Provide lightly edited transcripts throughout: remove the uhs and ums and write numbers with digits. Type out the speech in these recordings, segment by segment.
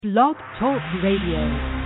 Blog Talk Radio.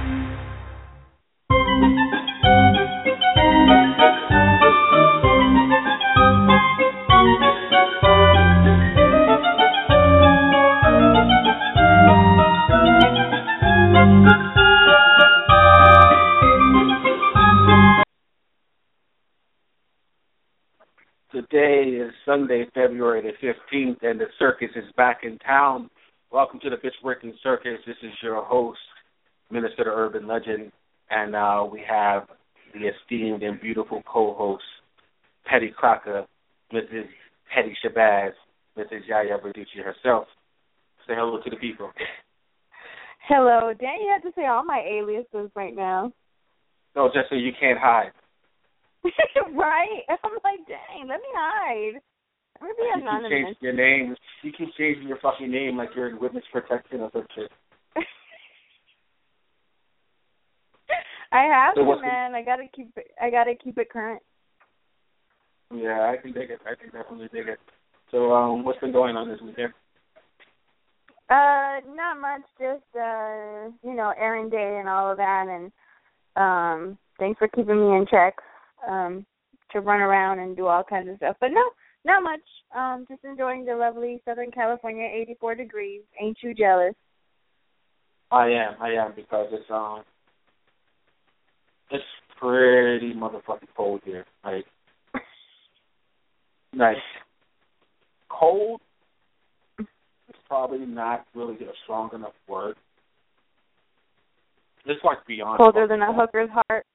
Today is Sunday, February the 15th, and the circus is back in town. Welcome to the Bitch Breaking Circus. This is your host, Minister the Urban Legend, and we have the esteemed and beautiful co-host, Petty Crocker, Mrs. Petty Shabazz, Mrs. Yaya Verducci herself. Say hello to the people. Hello. Dang, you have to say all my aliases right now. No, just so you can't hide. Right? I'm like, dang, let me hide. I'm going to be anonymous. You keep changing your name. You keep changing your fucking name like you're in witness protection or some shit. I have to, man. I gotta keep it current. Yeah, I can dig it. I can definitely dig it. So, what's been going on this weekend? Not much. Just errand day and all of that, and thanks for keeping me in check. To run around and do all kinds of stuff. But no, not much. Just enjoying the lovely Southern California, 84 degrees. Ain't you jealous? I am because it's pretty motherfucking cold here. Like cold is probably not really a strong enough word. It's like beyond colder than a hooker's heart.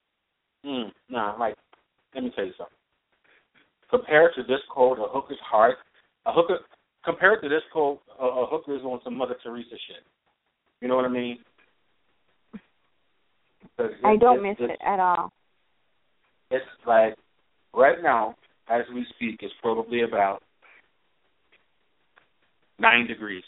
Let me tell you something. Compared to this cold, a hooker's heart, compared to this cold, a hooker is on some Mother Teresa shit. You know what I mean? I don't miss it at all. It's like, right now, as we speak, it's probably about 9 degrees.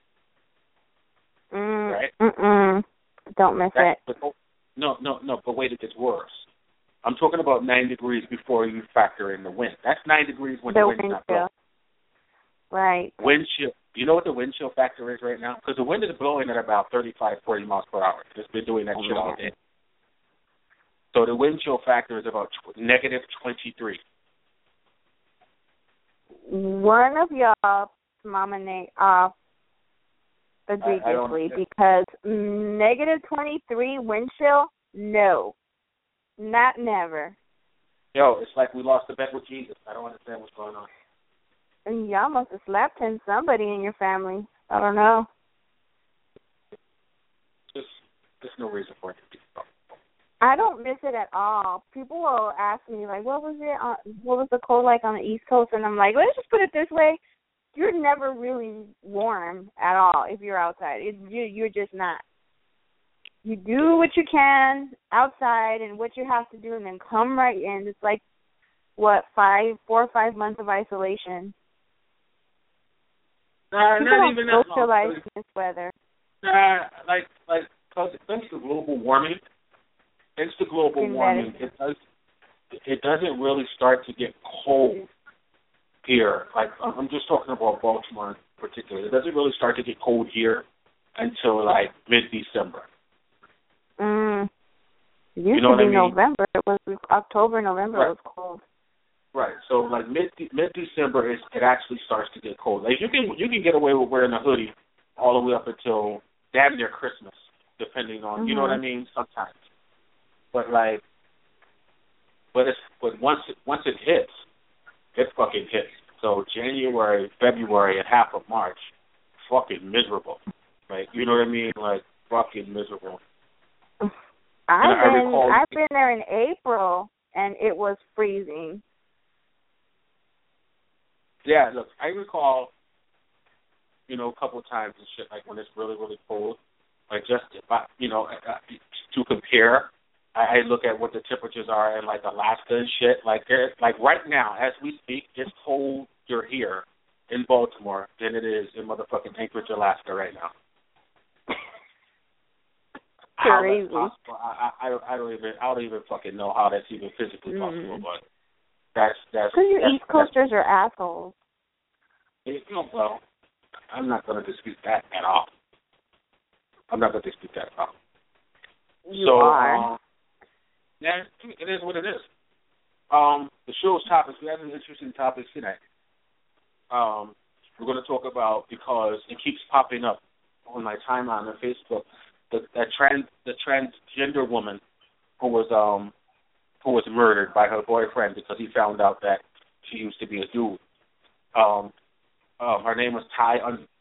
Right? Don't miss it. No, but wait, it gets worse. I'm talking about 9 degrees before you factor in the wind. That's 9 degrees when the wind's not blowing. Right. Wind chill. You know what the wind chill factor is right now? Because the wind is blowing at about 35, 40 miles per hour. It's been doing that shit all day. So the wind chill factor is about negative 23. One of y'all mama Nate off egregiously because negative 23 wind chill, no. Not never. Yo, it's like we lost the bet with Jesus. I don't understand what's going on. And y'all must have slapped him, somebody in your family. I don't know. There's no reason for it to be so. I don't miss it at all. People will ask me, like, what was the cold like on the East Coast? And I'm like, let's just put it this way. You're never really warm at all if you're outside. You're just not. You do what you can outside and what you have to do and then come right in. It's like, 4 or 5 months of isolation. Not even that long. Socialize in this weather. Thanks to global warming, it doesn't really start to get cold here. Like, I'm just talking about Baltimore in particular. It doesn't really start to get cold here until, like, mid-December. It used to be November. It was October, November. Right. It was cold. Right. So like mid-December, it actually starts to get cold. Like you can get away with wearing a hoodie all the way up until damn near Christmas, depending on you know what I mean. Sometimes, but once it hits, it fucking hits. So January, February, and half of March, fucking miserable. Like you know what I mean? Like fucking miserable. I've been there in April, and it was freezing. Yeah, look, I recall, a couple of times and shit, like when it's really, really cold, like just, to compare, I look at what the temperatures are in, like, Alaska and shit. Like right now, as we speak, it's colder here in Baltimore than it is in motherfucking Anchorage, Alaska right now. Crazy. How that's possible, I don't even fucking know how that's even physically possible, but that's because you East Coasters are assholes. Well, I'm not going to dispute that at all. I'm not going to dispute that. You are. Yeah, it is what it is. The show's topics, we have an interesting topics tonight. We're going to talk about, because it keeps popping up on my timeline on Facebook, the transgender woman who was murdered by her boyfriend because he found out that she used to be a dude. Her name was Ty.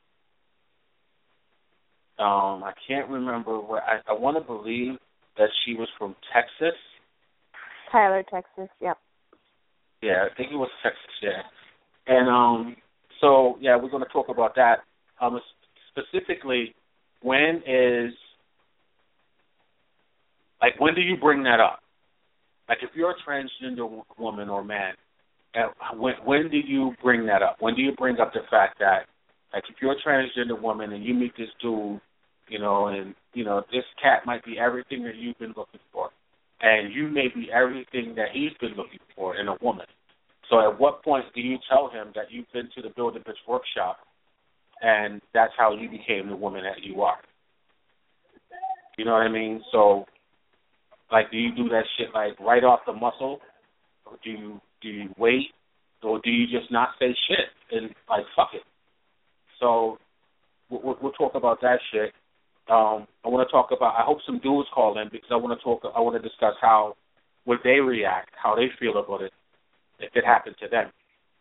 I can't remember where. I want to believe that she was from Texas. Tyler, Texas. Yep. Yeah, I think it was Texas. Yeah, and so yeah, we're going to talk about that. Specifically, when do you bring that up? Like, if you're a transgender woman or man, when do you bring that up? When do you bring up the fact that, like, if you're a transgender woman and you meet this dude, and this cat might be everything that you've been looking for, and you may be everything that he's been looking for in a woman. So at what point do you tell him that you've been to the Build a Bitch workshop and that's how you became the woman that you are? You know what I mean? So, like, do you do that shit, like, right off the muscle? Or do you wait? Or do you just not say shit and, like, fuck it? So we'll talk about that shit. I want to talk about, I hope some dudes call in, because I want to discuss how would they react, how they feel about it if it happened to them.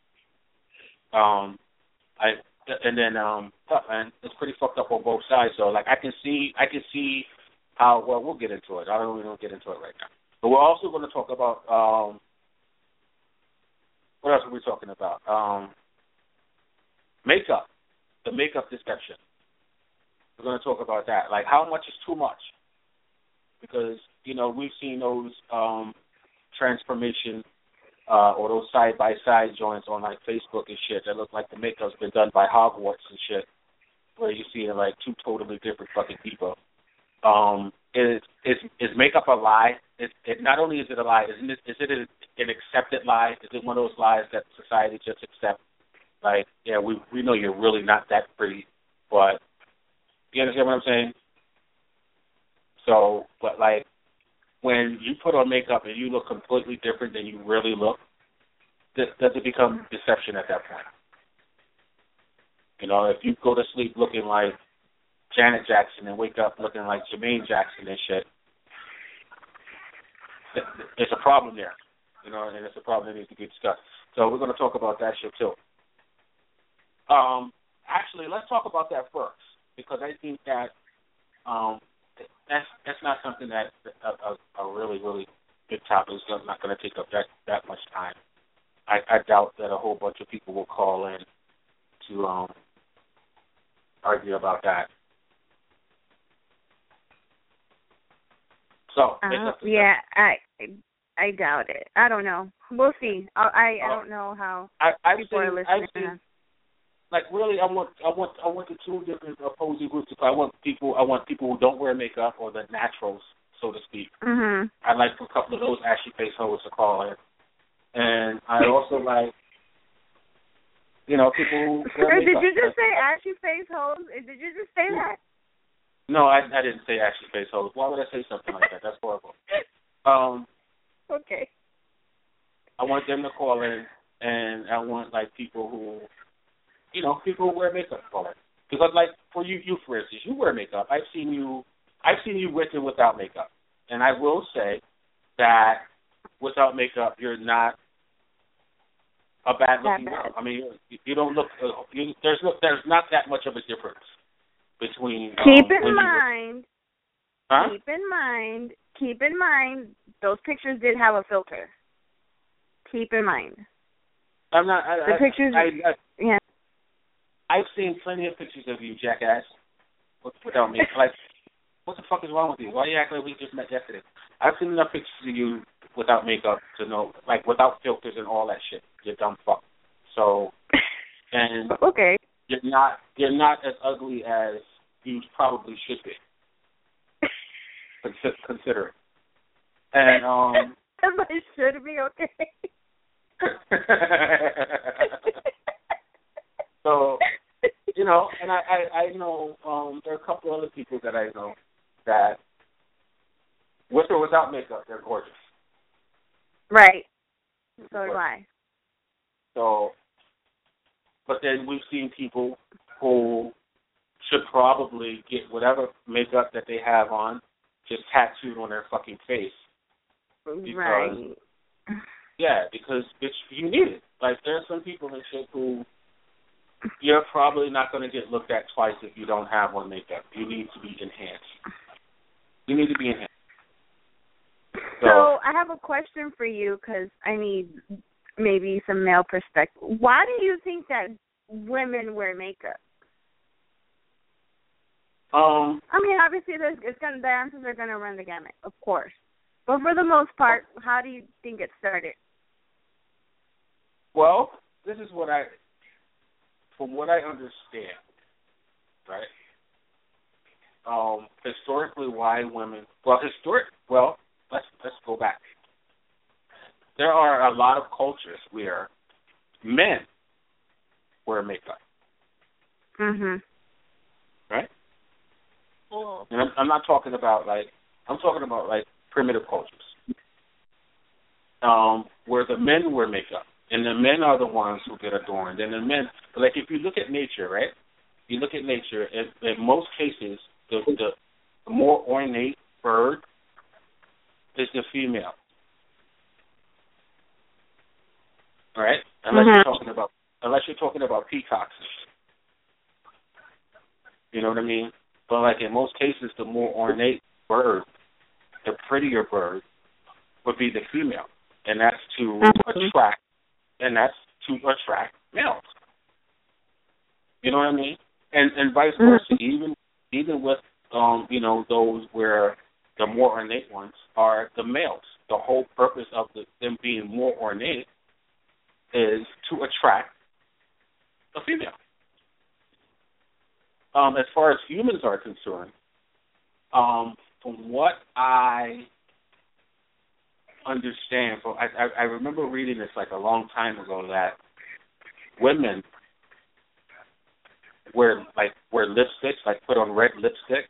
And it's pretty fucked up on both sides. So, like, I can see how, well, we'll get into it. I don't really get into it right now. But we're also going to talk about, what else are we talking about? Makeup, the makeup deception. We're going to talk about that. Like, how much is too much? Because, we've seen those transformation or those side-by-side joints on, like, Facebook and shit that look like the makeup's been done by Hogwarts and shit, where you see, like, two totally different fucking people. Is makeup a lie? Not only is it a lie, is it an accepted lie? Is it one of those lies that society just accepts? Like, yeah, we know you're really not that pretty, but you understand what I'm saying? So, but, like, when you put on makeup and you look completely different than you really look, does it become deception at that point? If you go to sleep looking like Janet Jackson and wake up looking like Jermaine Jackson and shit, it's a problem there, and it's a problem that needs to be discussed. So we're going to talk about that shit too. Actually, let's talk about that first, because I think that that's not something that a really, really big topic is not going to take up that much time. I doubt that a whole bunch of people will call in to argue about that. So, yeah, I doubt it. I don't know. We'll see. I don't know how people are listening. Like, really, I want the two different opposing groups. I want people who don't wear makeup, or the naturals, so to speak. Mm-hmm. I'd like a couple of those ashy face hoes to call in, and I also like, people who wear makeup. Did you just say ashy face hoes? Did you just say that? No, I didn't say ashy face hoes. Why would I say something like that? That's horrible. Okay. I want them to call in, and I want, like, people who wear makeup call in. Because, like, for you for instance, you wear makeup. I've seen you with and without makeup, and I will say that without makeup, you're not a bad-looking girl. I mean, you don't look. There's not that much of a difference between. Keep in mind, those pictures did have a filter. Keep in mind. I'm not. The pictures. Yeah. I've seen plenty of pictures of you, jackass, without makeup. Like, what the fuck is wrong with you? Why are you acting like we just met yesterday? I've seen enough pictures of you without makeup to know, like, without filters and all that shit. You dumb fuck. So, and okay, you're not as ugly as you probably should be. Consider it. And I should be okay. So, You know, and I know there are a couple other people that I know that with or without makeup, they're gorgeous. Right. So do I. So, but then we've seen people who should probably get whatever makeup that they have on just tattooed on their fucking face. Because, right. Yeah, because you need it. Like, there are some people and shit who you're probably not going to get looked at twice if you don't have on makeup. You need to be enhanced. You need to be enhanced. So I have a question for you because I need maybe some male perspective. Why do you think that women wear makeup? I mean, obviously, the answers are going to run the gamut, of course. But for the most part, how do you think it started? Well, this is from what I understand, right? Historically, why women? Let's go back. There are a lot of cultures where men wear makeup. Mhm. Right? And I'm not talking about I'm talking about primitive cultures. Where the men wear makeup. And the men are the ones who get adorned. And the men, like if you look at nature, right? You look at nature, in most cases, the more ornate bird is the female. Right? Unless you're talking about peacocks. You know what I mean? But like in most cases, the more ornate bird, the prettier bird, would be the female. And that's to attract males. You know what I mean? And vice versa. Even with those where the more ornate ones are the males. The whole purpose of them being more ornate is to attract a female. As far as humans are concerned, from what I understand, I remember reading this a long time ago that women wear lipsticks, put on red lipstick,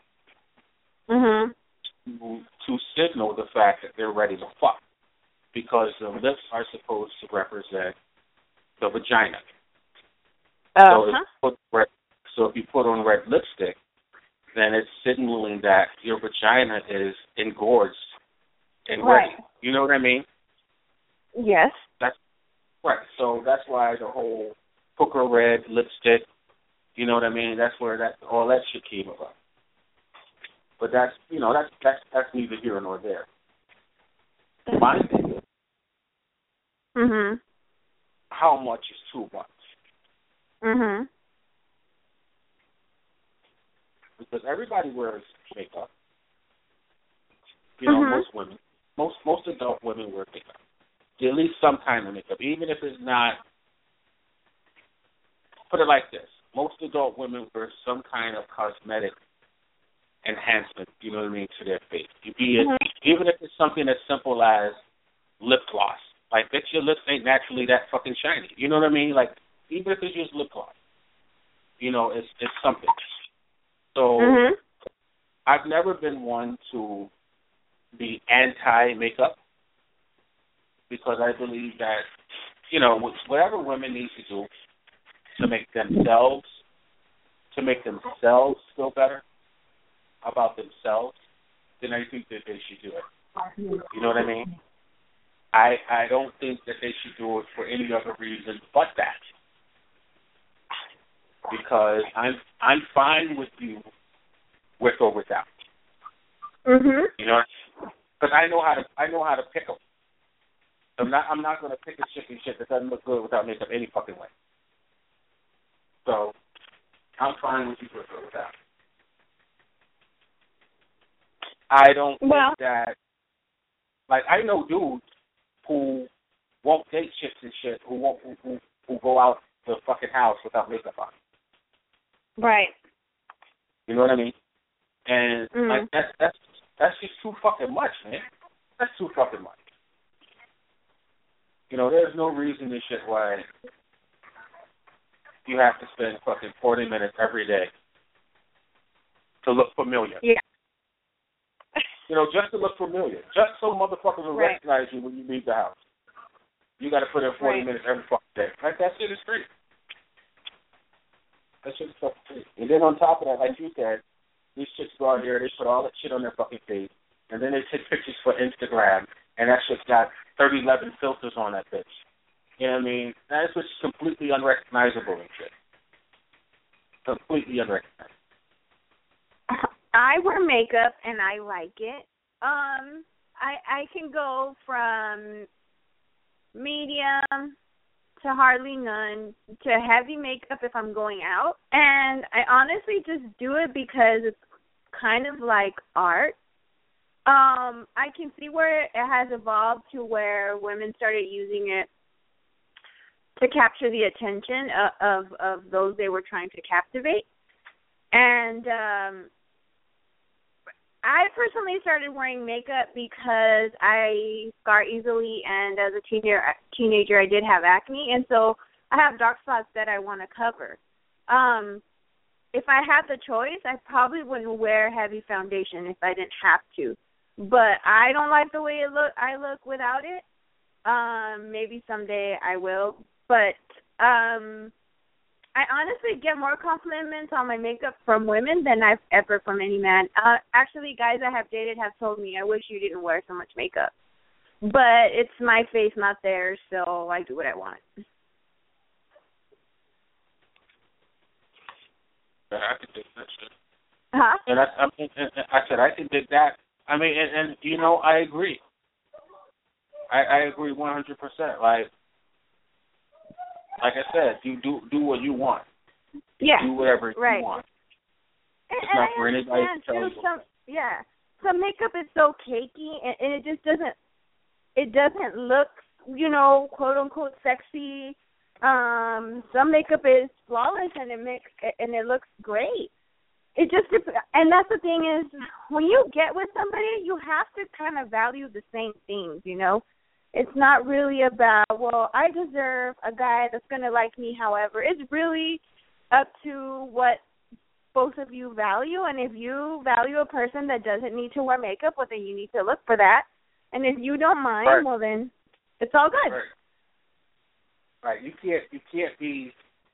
to signal the fact that they're ready to fuck, because the lips are supposed to represent the vagina. So if you put on red lipstick, then it's signaling that your vagina is engorged and ready. You know what I mean? Yes. That's right. So that's why the whole hooker red lipstick, you know what I mean? That's where all that shit came about. But that's neither here nor there. My thing is, how much is too much? Because everybody wears makeup. Most women, most adult women wear makeup. At least some kind of makeup, even if it's not. Put it like this: most adult women wear some kind of cosmetic enhancement. You know what I mean, to their face. Even if it's something as simple as lip gloss. Bet your lips ain't naturally that fucking shiny. You know what I mean? Even if it's just lip gloss, it's something. So I've never been one to be anti-makeup, because I believe that, whatever women need to do to make themselves feel better about themselves, then I think that they should do it. You know what I mean? I don't think that they should do it for any other reason but that. Because I'm fine with you with or without. Because I know how to pick them. I'm not going to pick a chicken shit that doesn't look good without makeup any fucking way. So I'm fine with you with or without. I don't think that. I know dudes who won't date chicks and shit who go out the fucking house without makeup on. Right. You know what I mean? And that's just too fucking much, man. That's too fucking much. There's no reason and shit why you have to spend fucking 40 minutes every day to look familiar. Yeah. You know, just to look familiar. Just so motherfuckers will recognize you when you leave the house. You got to put in 40 minutes every fucking day. Like, that shit is free. That shit is fucking free. And then on top of that, like you said, these chicks go out here, they put all that shit on their fucking face, and then they take pictures for Instagram, and that shit's got 11 filters on that bitch. You know what I mean? That's just completely unrecognizable and shit. Completely unrecognizable. I wear makeup and I like it. I can go from medium to hardly none to heavy makeup if I'm going out, and I honestly just do it because it's kind of like art. I can see where it has evolved to where women started using it to capture the attention of those they were trying to captivate. And I personally started wearing makeup because I scar easily, and as a teenager I did have acne, and so I have dark spots that I want to cover. If I had the choice, I probably wouldn't wear heavy foundation if I didn't have to. But I don't like the way I look without it. Maybe someday I will. But I honestly get more compliments on my makeup from women than I've ever from any man. Actually, guys I have dated have told me, I wish you didn't wear so much makeup. But it's my face, not theirs, so I do what I want. I can dig that shit. Huh? And I said I can dig that. I mean, and you know, I agree. I agree 100%. Like I said, you do what you want. Yeah. Do whatever you want. It's not for anybody to tell you. Some makeup is so cakey, and it just doesn't look, you know, quote unquote sexy. Some makeup is flawless and it looks great. It just, and that's the thing is, when you get with somebody, you have to kind of value the same things, you know. It's not really about, well, I deserve a guy that's going to like me, however. It's really up to what both of you value, and if you value a person that doesn't need to wear makeup, well, then you need to look for that. And if you don't mind, right, well, then it's all good. Right. You can't be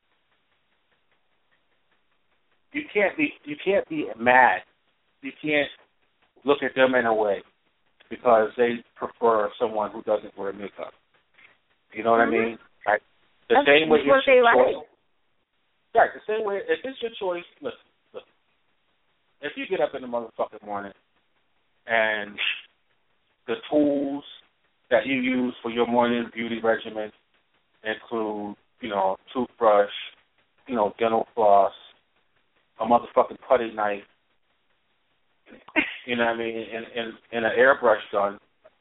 mad. You can't look at them in a way because they prefer someone who doesn't wear makeup. You know what I mean? Like the same way it's your choice. Right, the same way if it's your choice, look. If you get up in the motherfucking morning and the tools that you use for your morning beauty regimen include, you know, toothbrush, you know, dental floss, a motherfucking putty knife, you know what I mean, and an airbrush gun.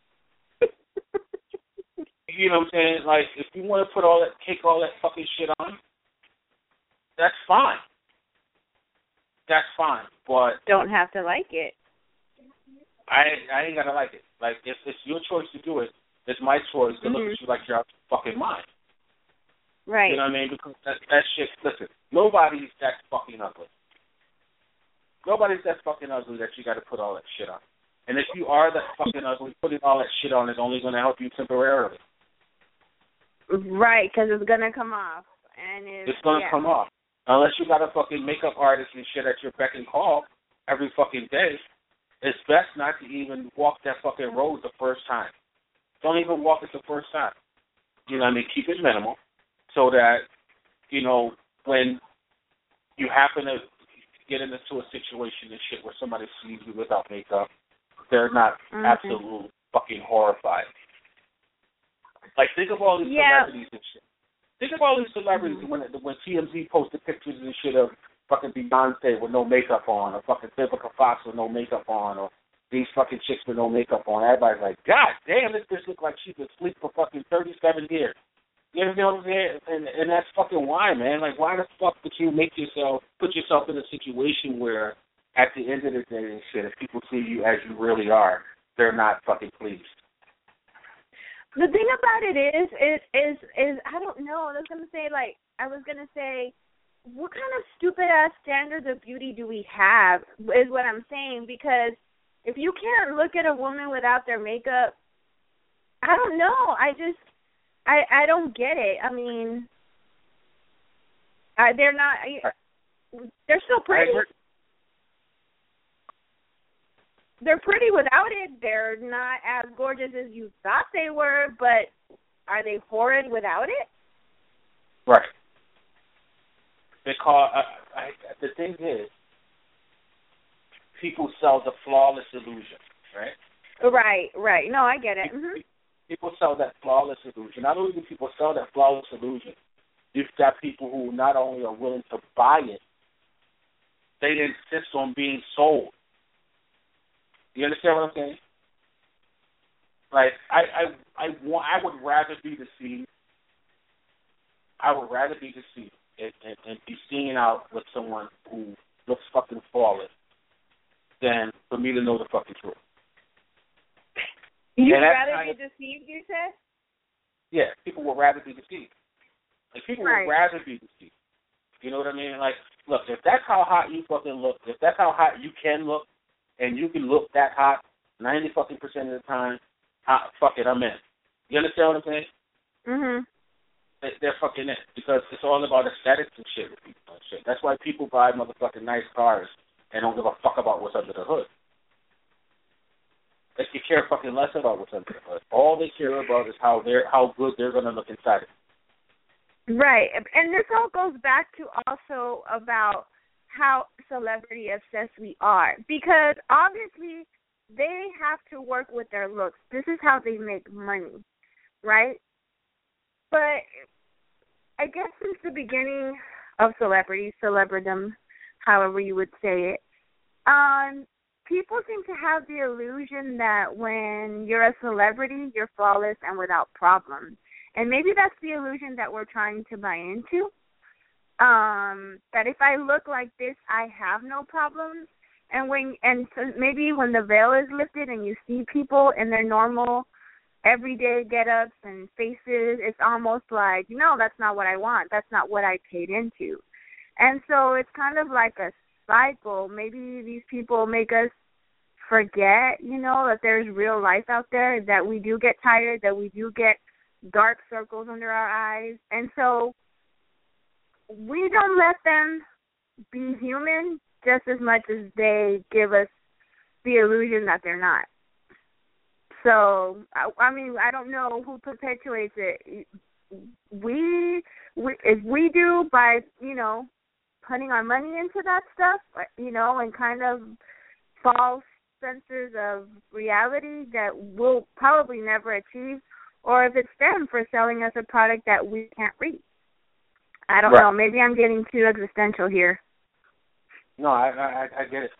You know what I'm saying? Like, if you want to take all that fucking shit on, that's fine. That's fine, but don't have to like it. I ain't gotta like it. Like, if it's your choice to do it, it's my choice to look at you like you're out of your fucking mind. Right. You know what I mean? Because that shit, listen, nobody's that fucking ugly. Nobody's that fucking ugly that you got to put all that shit on. And if you are that fucking ugly, putting all that shit on is only going to help you temporarily. Right, because it's going to come off. And it's going to come off. Unless you got a fucking makeup artist and shit at your beck and call every fucking day, it's best not to even walk that fucking road the first time. Don't even walk it the first time. You know what I mean? Keep it minimal so that, you know, when you happen to get into a situation and shit where somebody sees you without makeup, they're not absolutely fucking horrified. Like, think of all these celebrities and shit. Think of all these celebrities when TMZ posted pictures and shit of fucking Beyonce with no makeup on, or fucking Vivica Fox with no makeup on, or these fucking chicks with no makeup on. Everybody's like, God damn, this bitch look like she's been asleep for fucking 37 years. You know what I'm saying? And that's fucking why, man. Like, why the fuck would you put yourself in a situation where at the end of the day and shit, if people see you as you really are, they're not fucking pleased. The thing about it is I don't know. I was gonna say, like, I was going to say, what kind of stupid-ass standards of beauty do we have is what I'm saying, because if you can't look at a woman without their makeup, I don't know. I don't get it. I mean, they're not, they're still pretty. They're pretty without it. They're not as gorgeous as you thought they were, but are they horrid without it? Right. Because the thing is, people sell the flawless illusion, right? Right. No, I get it. Mm-hmm. People sell that flawless illusion. Not only do people sell that flawless illusion, you've got people who not only are willing to buy it, they insist on being sold. You understand what I'm saying? Like, I would rather be deceived. I would rather be deceived and be seen out with someone who looks fucking flawless than for me to know the fucking truth. You'd rather be deceived, you said? Yeah, people would rather be deceived. Like, people would rather be deceived. You know what I mean? Like, look, if that's how hot you fucking look, if that's how hot you can look, and you can look that hot 90% of the time, fuck it, I'm in. You understand what I'm saying? Mm-hmm. They're fucking in, because it's all about aesthetics and shit with people and shit. That's why people buy motherfucking nice cars and don't give a fuck about what's under the hood. They could care fucking less about what's under the hood. All they care about is how good they're gonna look inside it. Right, and this all goes back to also about how celebrity obsessed we are, because obviously they have to work with their looks. This is how they make money, right? But I guess since the beginning of celebridom, however you would say it, people seem to have the illusion that when you're a celebrity, you're flawless and without problems. And maybe that's the illusion that we're trying to buy into. That if I look like this, I have no problems. And so maybe when the veil is lifted and you see people in their normal, everyday get-ups and faces, it's almost like, no, that's not what I want. That's not what I paid into. And so it's kind of like a cycle. Maybe these people make us forget, that there's real life out there, that we do get tired, that we do get dark circles under our eyes. And so we don't let them be human just as much as they give us the illusion that they're not. So, I mean, I don't know who perpetuates it. If we do by, putting our money into that stuff, and kind of false senses of reality that we'll probably never achieve, or if it's them for selling us a product that we can't reach. I don't know. Maybe I'm getting too existential here. No, I get it.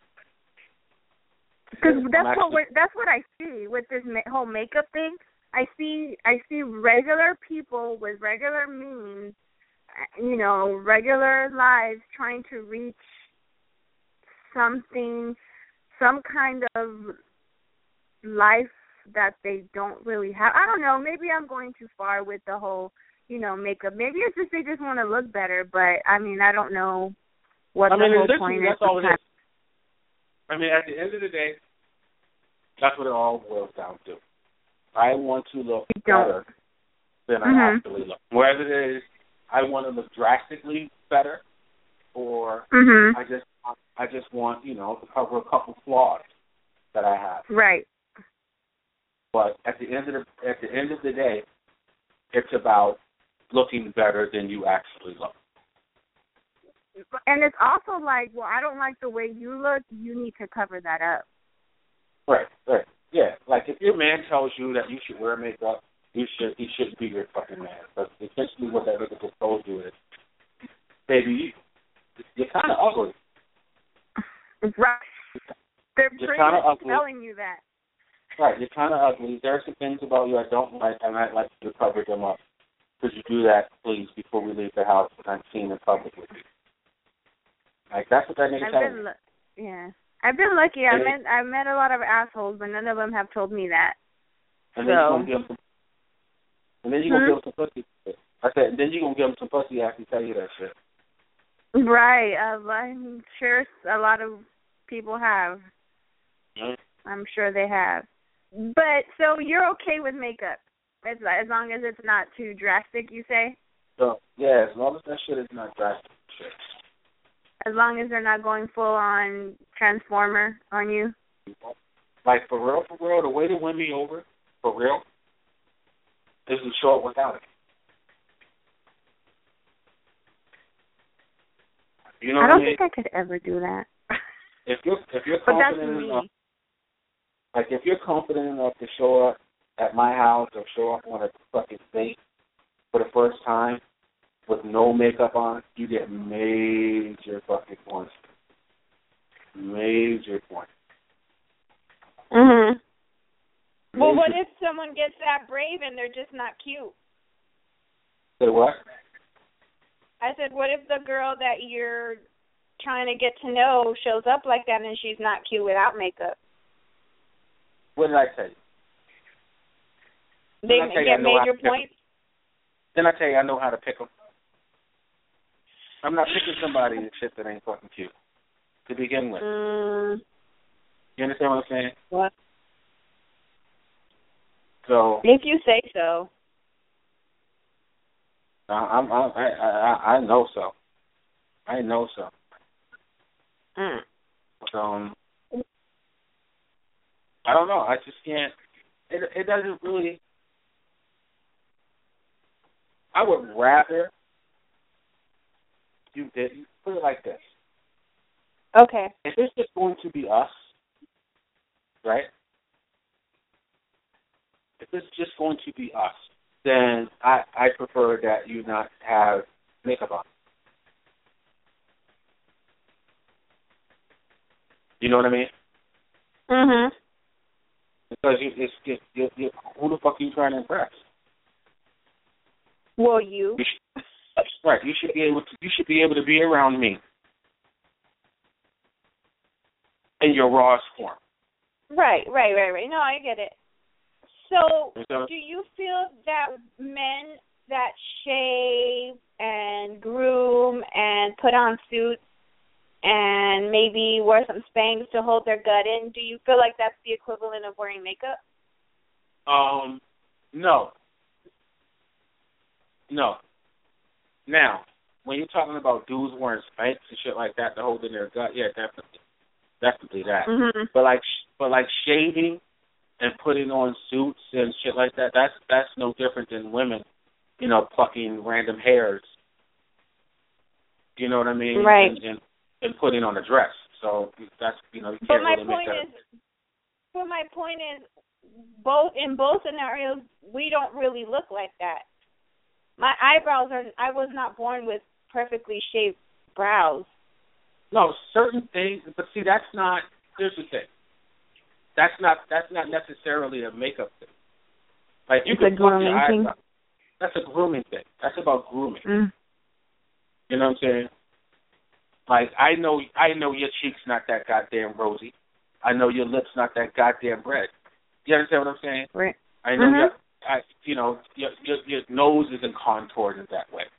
Because that's what I see with this whole makeup thing. I see regular people with regular means, regular lives trying to reach something, some kind of life that they don't really have. I don't know. Maybe I'm going too far with the whole, makeup. Maybe it's just they just want to look better. But I mean, I don't know what the whole point is. That's all it is. I mean, at the end of the day, that's what it all boils down to. I want to look better than I actually look. Whether it is I want to look drastically better, or I just want, to cover a couple flaws that I have. Right. But at the end of the day, it's about looking better than you actually look. And it's also like, well, I don't like the way you look. You need to cover that up. Right. Yeah. Like if your man tells you that you should wear makeup, he shouldn't be your fucking man. But essentially, what that nigga just told you is, baby, you're kind of ugly. Right. They're pretty much telling you that. Right. You're kind of ugly. There are some things about you I don't like, and I'd like you to cover them up. Could you do that, please, before we leave the house and I'm seen in public with you? Like, that's what that nigga tells me. Yeah. I've been lucky. I've met a lot of assholes, but none of them have told me that. And then you're going to give some pussy. I said, then you gonna give him some pussy after he tell you that shit. Right. I'm sure a lot of people have. Mm-hmm. I'm sure they have. But so you're okay with makeup, as long as it's not too drastic, you say? So yeah, as long as that shit is not drastic shit. As long as they're not going full on Transformer on you. Like for real, the way to win me over, for real, is to show up without it. You know I don't what I mean? think I could ever do that. If you're but that's confident me. enough, like if you're confident enough to show up at my house or show up on a fucking date for the first time with no makeup on, you get major fucking points. Major points. Mhm. Well, what if someone gets that brave and they're just not cute? Say what? I said, what if the girl that you're trying to get to know shows up like that and she's not cute without makeup? What did I tell you? They get major points? Then I tell you, I know how to pick them. I'm not picking somebody and shit that ain't fucking cute to begin with. You understand what I'm saying? What? So if you say so. I know so. I know so. I don't know. I just can't. It doesn't really. I would rather you did. Put it like this. Okay. If it's just going to be us, right? If it's just going to be us, then I prefer that you not have makeup on. You know what I mean? Mhm. Because who the fuck are you trying to impress? Well, you. Right. You should be able to be around me in your rawest form. Right. No, I get it. So, do you feel that men that shave and groom and put on suits and maybe wear some Spanx to hold their gut in, do you feel like that's the equivalent of wearing makeup? No. Now, when you're talking about dudes wearing Spanx and shit like that to hold in their gut, yeah, definitely that. Mhm. But like shaving and putting on suits and shit like that, that's no different than women, plucking random hairs. You know what I mean? Right. And putting on a dress. So that's you can't really make that. But my point is, in both scenarios, we don't really look like that. My eyebrows I was not born with perfectly shaved brows. No, certain things, but see, here's the thing. That's not necessarily a makeup thing. Like you can pluck your eyebrows. That's a grooming thing. That's about grooming. Mm. You know what I'm saying? Like I know your cheeks not that goddamn rosy. I know your lips not that goddamn red. You understand what I'm saying? Right. I know your nose isn't contoured in that way.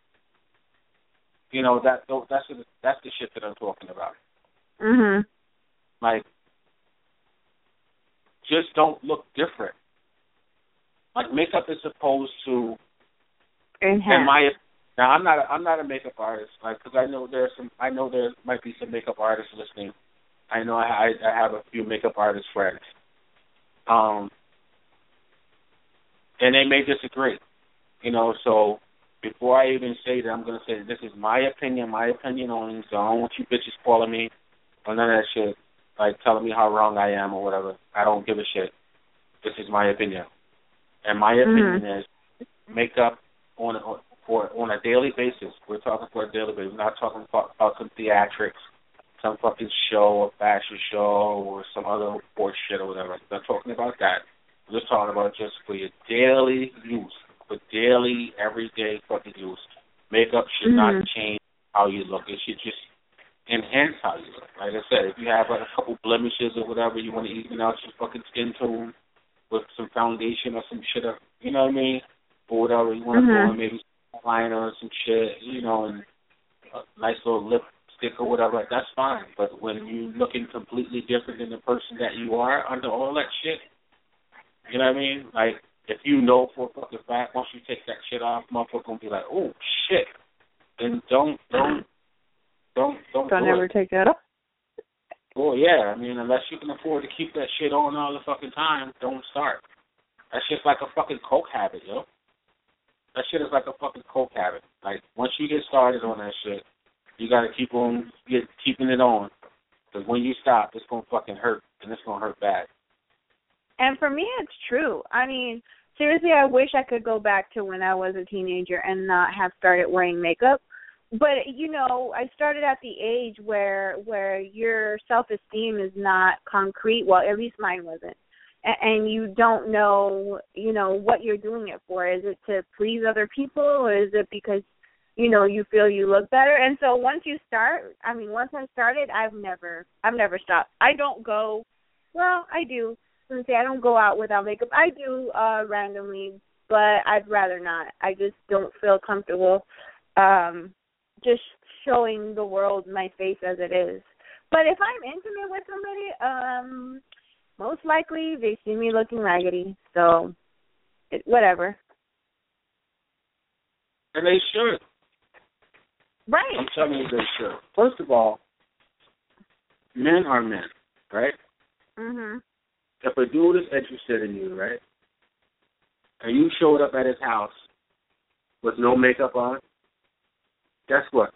That's the shit that I'm talking about. Mhm. Like, just don't look different. Like makeup is supposed to Enhance. Now I'm not a makeup artist, like, because I know there might be some makeup artists listening. I know I have a few makeup artist friends, and they may disagree, So before I even say that, I'm gonna say this is my opinion only. So I don't want you bitches calling me or none of that shit, like telling me how wrong I am or whatever. I don't give a shit. This is my opinion, and my opinion is makeup on a daily basis. We're talking for a daily basis. We're not talking about some theatrics, some fucking show, a fashion show, or some other sports shit or whatever. I'm not talking about that. We're just talking about just for your daily use, for daily, everyday fucking use. Makeup should not change how you look. It should just enhance how you look. Like I said, if you have a couple blemishes or whatever, you want to even out your fucking skin tone with some foundation or some shit, you know what I mean? Or whatever you want to put on, maybe liners and shit, you know, and a nice little lipstick or whatever, that's fine. But when you looking completely different than the person that you are under all that shit, you know what I mean? Like, if you know for a fucking fact, once you take that shit off, motherfucker gonna be like, oh shit. And don't ever take that off. Well, yeah, I mean, unless you can afford to keep that shit on all the fucking time, don't start. That's just like a fucking coke habit, yo. That shit is like a fucking coke habit. Like, once you get started on that shit, you gotta keep on keeping it on. Because when you stop, it's gonna fucking hurt, and it's gonna hurt bad. And for me, it's true. I mean, seriously, I wish I could go back to when I was a teenager and not have started wearing makeup. But, you know, I started at the age where your self-esteem is not concrete. Well, at least mine wasn't. And you don't know, you know, what you're doing it for. Is it to please other people, or is it because, you know, you feel you look better? And so once you start, I mean, once I started, I've never stopped. I don't go, well, I do. I don't go out without makeup. I do randomly, but I'd rather not. I just don't feel comfortable just showing the world my face as it is. But if I'm intimate with somebody, most likely they see me looking raggedy. So, whatever. And they should. Right. I'm telling you they should. First of all, men are men, right? Mhm. If a dude is interested in you, right, and you showed up at his house with no makeup on, guess what?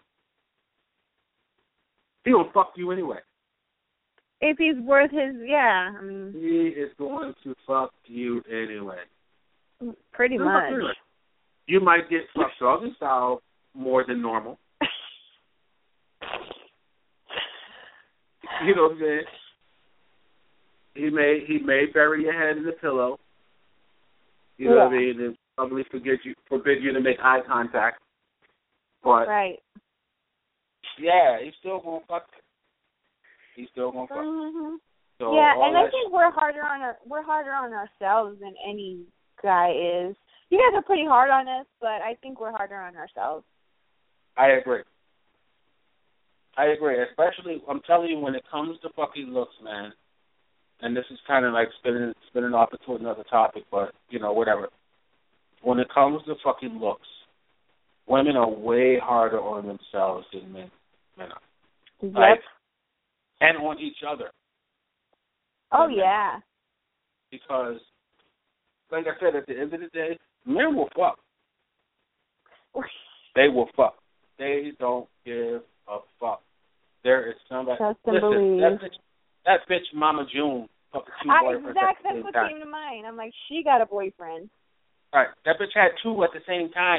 He will fuck you anyway. If he's worth his, yeah. I mean, he is going to fuck you anyway. Pretty much. You might get fucked doggy style more than normal. You know what I'm saying? He may bury your head in the pillow. You know what I mean? And probably forbid you to make eye contact. But right. Yeah, he's still gonna fuck. He's still gonna fuck. Mm-hmm. So yeah, and I think we're harder on ourselves than any guy is. You guys are pretty hard on us, but I think we're harder on ourselves. I agree. Especially, I'm telling you, when it comes to fucking looks, man. And this is kind of like spinning off into another topic, but, you know, whatever. When it comes to fucking looks, women are way harder on themselves than men are. Yep. Like, and on each other. Oh, yeah. Because, like I said, at the end of the day, men will fuck. They will fuck. They don't give a fuck. There is somebody. Trust and believe. That bitch Mama June fucking two boyfriends. That's what came to mind. I'm like, she got a boyfriend. All right, that bitch had two at the same time.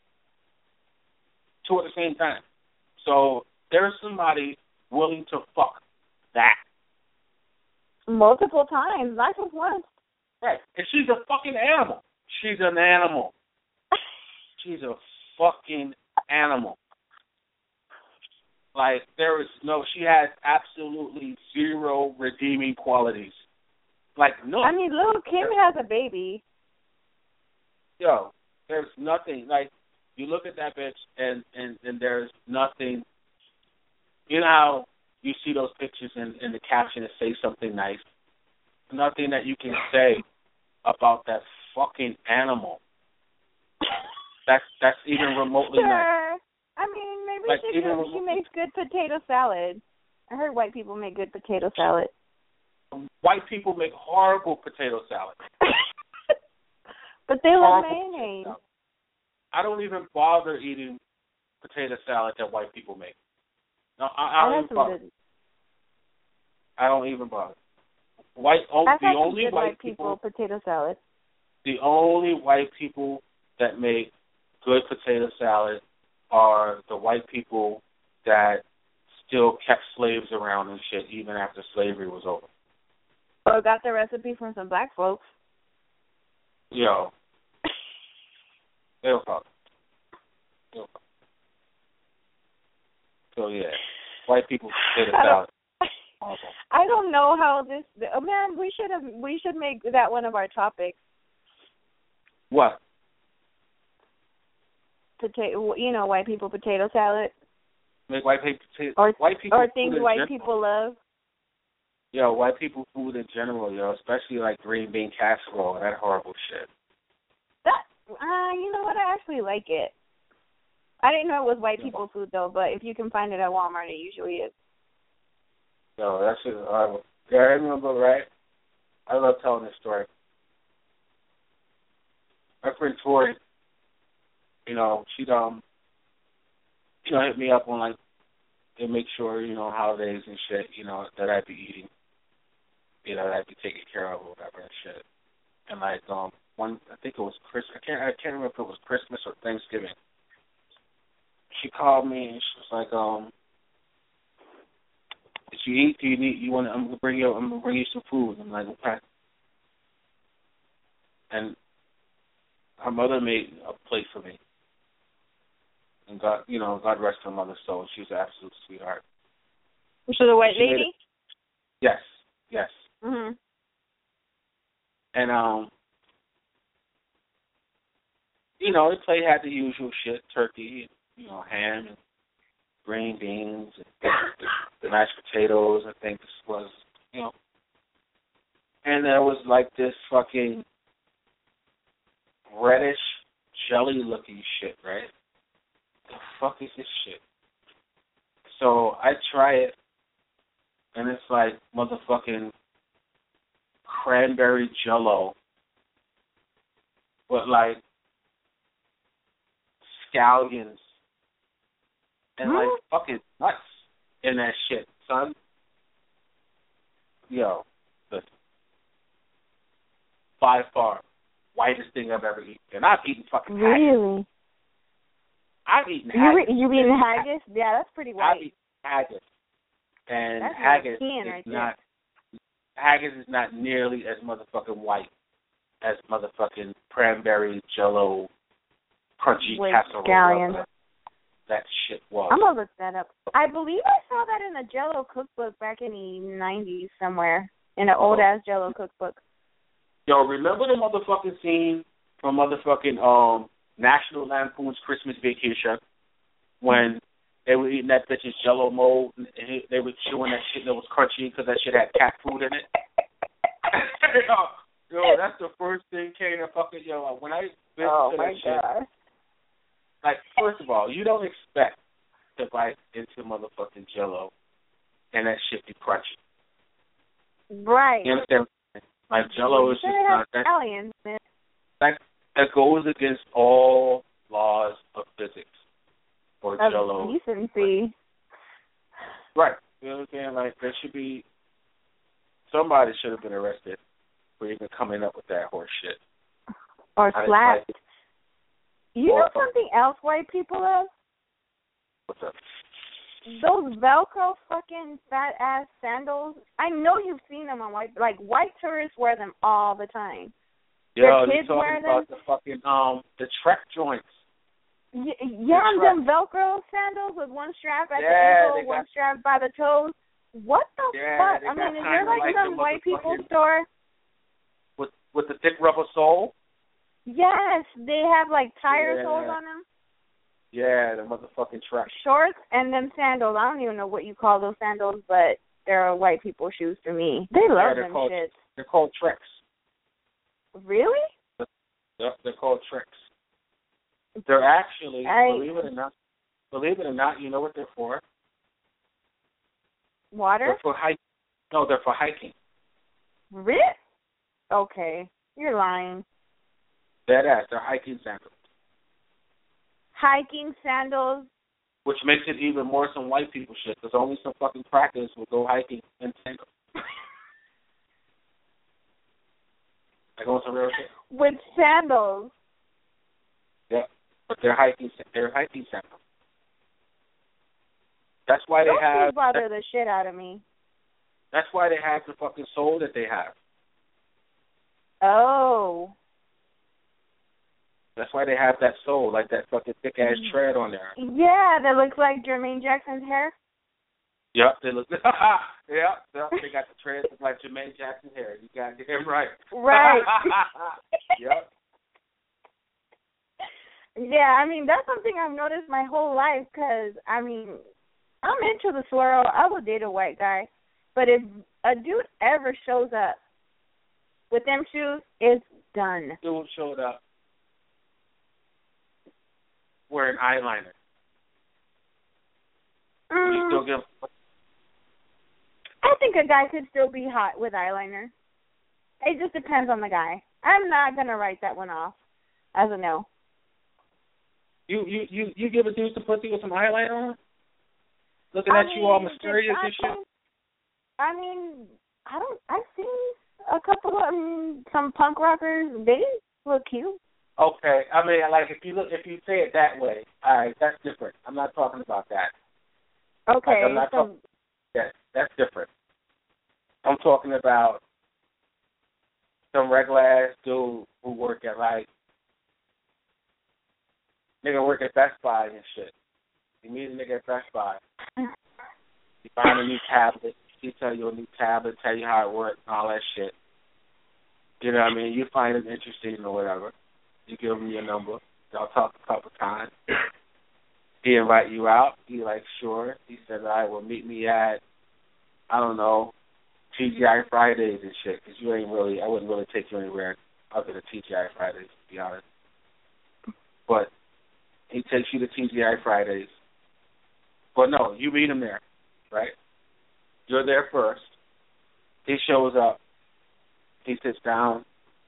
So there's somebody willing to fuck that. Multiple times, not just once. Right, and she's a fucking animal. She's an animal. She's a fucking animal. Like, she has absolutely zero redeeming qualities. Like, no. I mean, Lil' Kim has a baby. Yo, there's nothing. Like, you look at that bitch, and there's nothing. You know how you see those pictures in the caption that say something nice? Nothing that you can say about that fucking animal. That's even remotely nice. I mean, maybe she makes good potato salad. I heard white people make good potato salad. White people make horrible potato salad. But they love mayonnaise. I don't even bother eating potato salad that white people make. No, I don't even bother. I don't even bother. The only white people potato salad. The only white people that make good potato salad are the white people that still kept slaves around and shit even after slavery was over. Or got the recipe from some black folks. Yo. They'll fuck. So yeah, white people potato salad. I don't know how this. Oh man, we should make that one of our topics. What? potato, white people potato salad. Make white people or things white people love. Yo, white people food in general, especially like green bean casserole, that horrible shit. That, you know what? I actually like it. I didn't know it was white people food though, but if you can find it at Walmart, it usually is. Yo, that shit is horrible. Yeah, I remember, right? I love telling this story. My friend Tori, she'd hit me up on like to make sure, holidays and shit, that I'd be eating. That I'd be taken care of or whatever and shit. And like I think it was Christmas. I can't remember if it was Christmas or Thanksgiving. She called me and she was like, did you eat? Do you need? You want? I'm gonna bring you some food. I'm like, okay. And her mother made a plate for me. And God rest her mother's soul. She was an absolute sweetheart. So the white lady? Yes. Mhm. And the plate had the usual shit: turkey, ham, and green beans, and the mashed potatoes. I think this was, and there was like this fucking reddish jelly-looking shit, right? The fuck is this shit? So I try it, and it's like motherfucking cranberry jello, but like scallions and like fucking nuts in that shit, son. Yo, listen. By far, whitest thing I've ever eaten, and I've eaten fucking haggis. Really? I've eaten haggis. You've eaten haggis? Yeah, that's pretty white. I've eaten haggis, and that's haggis right is not. Haggis is not nearly as motherfucking white as motherfucking cranberry jello, crunchy casserole. Scallions. That shit was. I'm gonna look that up. I believe I saw that in a Jello cookbook back in the 90s somewhere, in an old ass Jello cookbook. Yo, remember the motherfucking scene from motherfucking National Lampoon's Christmas Vacation when they were eating that bitch's Jello mold and they were chewing that shit that was crunchy because that shit had cat food in it? yo, that's the first thing came to fucking when I bit into that shit. God. Like, first of all, you don't expect to bite into motherfucking Jello and that shit be crunchy. Right. You understand? Like, Jello is just not that. That goes against all laws of physics or of Jello. Decency. Right. You know what I'm saying? Like, there should be somebody should have been arrested for even coming up with that horse shit. Or slapped. Like, you know something else white people love? What's up? Those Velcro fucking fat ass sandals. I know you've seen them on white tourists wear them all the time. Yo, their you kids talking wear about them? the fucking the Trek joints. Yeah, them Velcro sandals with one strap at the ankle, one strap by the toes. What the fuck? I mean, is there like some white people store? With the thick rubber sole? Yes, they have like tire soles on them. Yeah, the motherfucking Trek. Shorts and them sandals. I don't even know what you call those sandals, but they're white people shoes to me. They love them shits. They're called Treks. Really? Yep, they're called Treks. They're actually, believe it or not, you know what they're for? Water? They're for hiking. No, they're for hiking. Really? Okay, you're lying. Dead ass. They're hiking sandals. Hiking sandals? Which makes it even more some white people shit, because only some fucking crackers will go hiking in sandals. Like on some real shit. With sandals? Yeah, but they're hiking sandals. That's why they have. Those bother the shit out of me. That's why they have the fucking sole that they have. Oh. That's why they have that sole, like that fucking thick ass tread on there. Yeah, that looks like Jermaine Jackson's hair. Yep, they look. Yep, they got the tread look like Jermaine Jackson's hair. You got him right. Right. Yep. Yeah, I mean, that's something I've noticed my whole life because, I mean, I'm into the swirl. I will date a white guy. But if a dude ever shows up with them shoes, it's done. Dude showed up wearing eyeliner. Would you still give? I think a guy could still be hot with eyeliner. It just depends on the guy. I'm not going to write that one off as a no. You give a dude some pussy with some eyeliner on? Looking at you all mysterious and shit? I mean, I've seen a couple of some punk rockers. They look cute. Okay, I mean, like if you say it that way, all right, that's different. I'm not talking about that. Okay, like, I'm not talking. That's different. I'm talking about some regular ass dude who work at like nigga work at Best Buy and shit. You meet a nigga at Best Buy. You find a new tablet. He tell you a new tablet, tell you how it works, and all that shit. You know what I mean? You find it interesting or whatever. You give him your number. Y'all talk a couple times. He invite you out. He like, sure. He said, all right, well, meet me at, I don't know, TGI Fridays and shit, because I wouldn't really take you anywhere other than TGI Fridays, to be honest. But he takes you to TGI Fridays. But no, you meet him there, right? You're there first. He shows up. He sits down.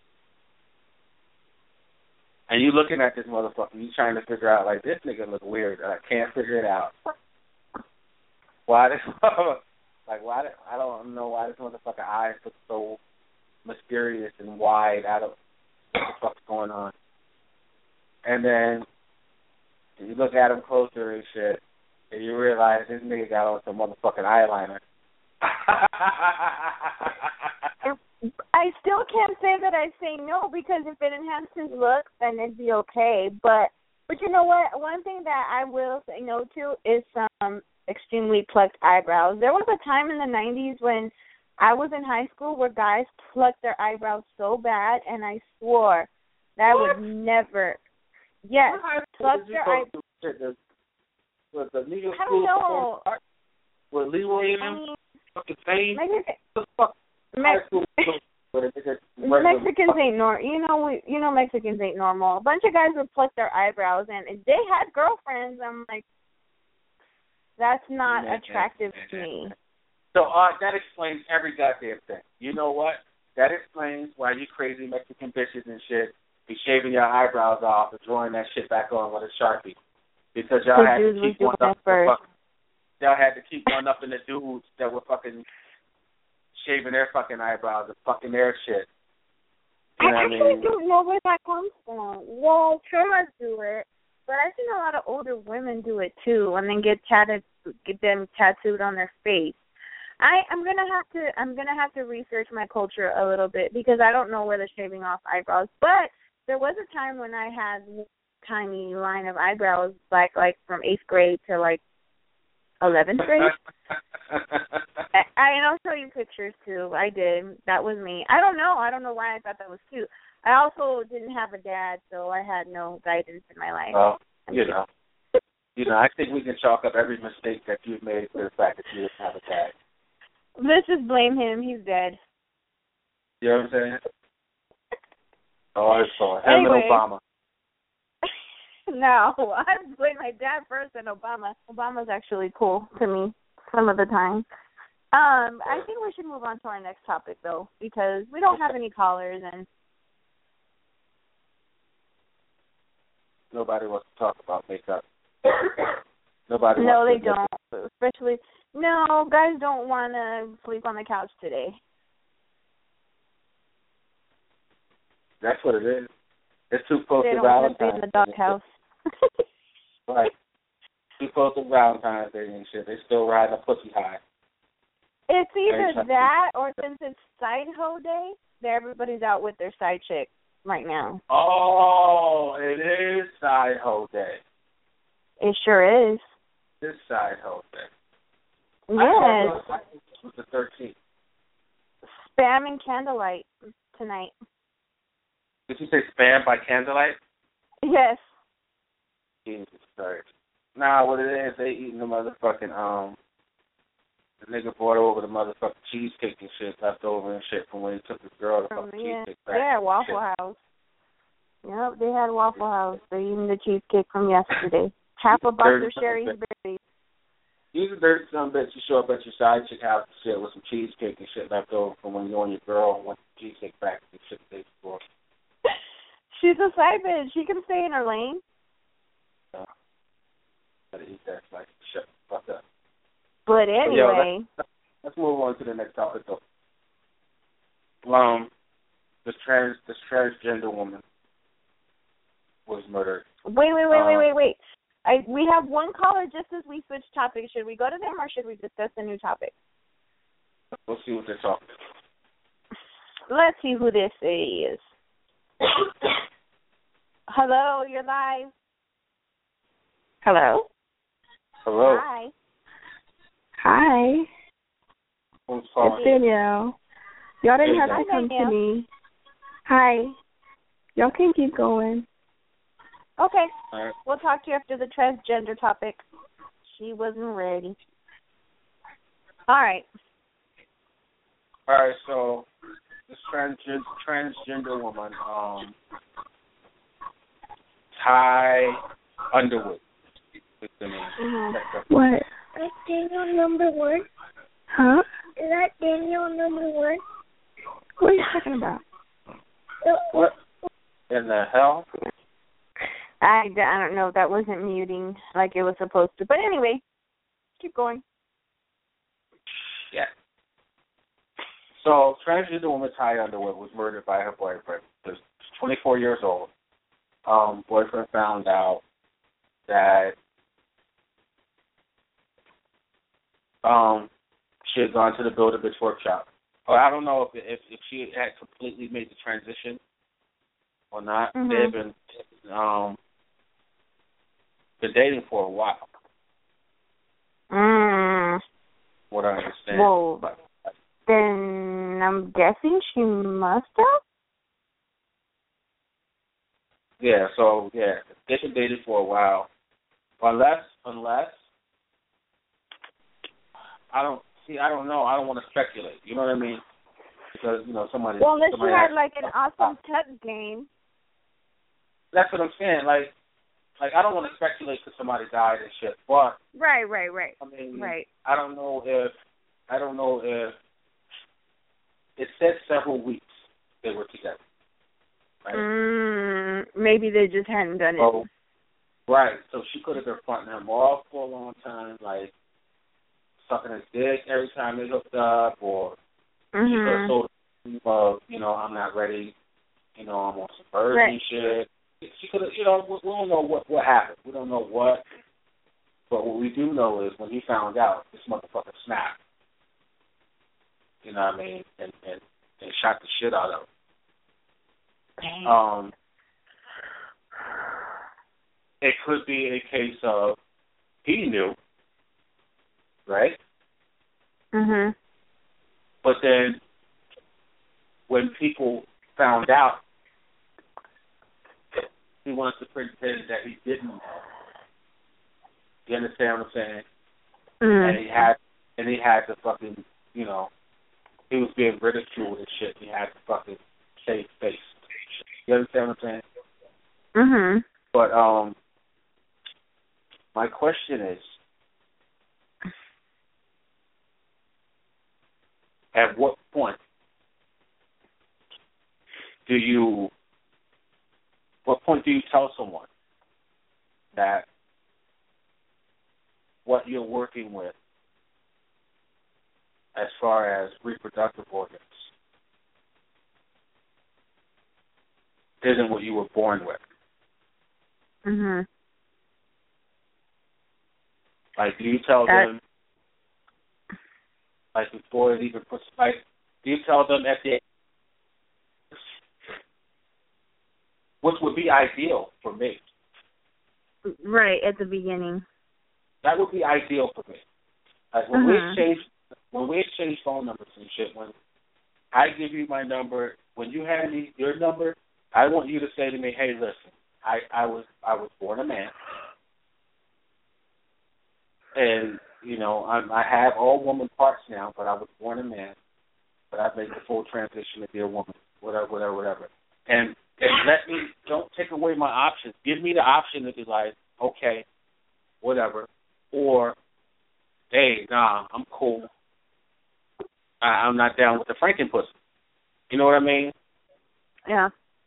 And you looking at this motherfucker. You trying to figure out, like, this nigga look weird. I can't figure it out. Why this I don't know why this motherfucker eyes look so mysterious and wide. I don't know what the fuck's going on. And then you look at him closer and shit, and you realize this nigga got on some motherfucking eyeliner. I still can't say that I say no because if it enhances looks, then it'd be okay. But you know what? One thing that I will say no to is some extremely plucked eyebrows. There was a time in the 90s when I was in high school where guys plucked their eyebrows so bad, and I swore that what? would never. Yes, pluck their eyebrows. With the New York I don't know. With Leroy and them, fucking fame. Mexicans ain't normal. You know Mexicans ain't normal. A bunch of guys would pluck their eyebrows, and if they had girlfriends, I'm like, that's not attractive to me. So that explains every goddamn thing. You know what? That explains why you crazy Mexican bitches and shit be shaving your eyebrows off and drawing that shit back on with a Sharpie. Because y'all had to keep one up. Y'all had to keep one up in the dudes that were fucking shaving their fucking eyebrows and fucking their shit. You know I actually don't know where that comes from. Well, Troas do it, but I've seen a lot of older women do it too, and then get them tattooed on their face. I'm gonna have to research my culture a little bit because I don't know where the shaving off eyebrows. But there was a time when I had a tiny line of eyebrows, like from 8th grade to like 11th grade. I'll show you pictures too. I did. That was me. I don't know why I thought that was cute. I also didn't have a dad, so I had no guidance in my life. Well, I think we can chalk up every mistake that you've made for the fact that you didn't have a dad. Let's just blame him. He's dead. You know what I'm saying? Oh, it's so him anyway. and Obama. No, I blame my dad first and Obama. Obama's actually cool to me some of the time. I think we should move on to our next topic, though, because we don't have any callers and nobody wants to talk about makeup. No, they don't. Especially, no, guys don't want to sleep on the couch today. That's what it is. It's too close to Valentine's Day. They don't want to be in the doghouse. Right. Too close to Valentine's Day and shit. They still riding a pussy high. It's either that or since it's side hoe day, everybody's out with their side chick right now. Oh, it is side hoe day. It sure is. This side hoe day. Yes. It was the 13th. Spam and candlelight tonight. Did you say spam by candlelight? Yes. Jesus Christ. Nah, what it is, they eating the motherfucking, the nigga brought over the motherfucking cheesecake and shit left over and shit from when he took his girl to fucking cheesecake back. Yeah, Waffle House. Yep, they had Waffle House. They're eating the cheesecake from yesterday. Half a box of Sherry's Berries. You a dirty son of a bitch, you show up at your side chick house and shit with some cheesecake and shit left over from when you and your girl went to cheesecake back and shit the day before. She's a side bitch. She can stay in her lane. Gotta eat that like shut the fuck up. But anyway. Let's move on to the next topic though. This transgender woman was murdered. Wait. We have one caller just as we switch topics. Should we go to them or should we discuss a new topic? We'll see what they're talking about. Let's see who this is. Hello, you're live. Hello? Hello. Hi. Hi. Who's calling? It's Danielle. Y'all didn't have to come Danielle. to me. Hi. Y'all can keep going. Okay. All right. We'll talk to you after the transgender topic. She wasn't ready. All right. All right, so this transgender woman, Ty Underwood. Is the name. Mm-hmm. What? Is that Daniel number one? Huh? Is that Daniel number one? What are you talking about? What in the hell? I don't know. That wasn't muting like it was supposed to. But anyway, keep going. Yeah. So, transgender woman Ty Underwood was murdered by her boyfriend. She was 24 years old. Boyfriend found out that she had gone to the Build-A-Bitch workshop. Or I don't know if she had completely made the transition or not. Mm-hmm. They've been dating for a while. What I understand. Whoa. Then I'm guessing she must have? Yeah, so, yeah, they've been dating for a while. Unless, I don't know. I don't want to speculate. You know what I mean? Because, somebody... Well, unless somebody you had, like, an awesome touch game. That's what I'm saying. Like, I don't want to speculate because somebody died and shit, but... Right. I mean, right. I don't know if... It said several weeks they were together. Right? Maybe they just hadn't done it. So, right. So she could have been fronting him off for a long time, like sucking his dick every time they hooked up, or she could have told him, I'm not ready, I'm on some virgin shit. She could have, we don't know what happened. We don't know what. But what we do know is when he found out, this motherfucker snapped. You know what I mean? And shot the shit out of him. It could be a case of he knew, right? Mhm. But then when people found out, he wants to pretend that he didn't know. You understand what I'm saying? Mm. And he had to fucking, he was being ridiculed and shit. He had to fucking save face. You understand what I'm saying? Mhm. But my question is, at what point do you tell someone that what you're working with as far as reproductive organs isn't what you were born with? Mhm. Like, do you tell them, like, before it even puts, like, do you tell them at the, which would be ideal for me? Right, at the beginning. That would be ideal for me. Like, when we exchange phone numbers and shit, when I give you my number, when you hand me your number, I want you to say to me, hey, listen, I was born a man. And, you know, I have all woman parts now, but I was born a man. But I've made the full transition to be a woman, whatever. And don't take away my options. Give me the option to be like, okay, whatever. Or, hey, nah, I'm cool. I'm not down with the Frankenpussy. You know what I mean? Yeah.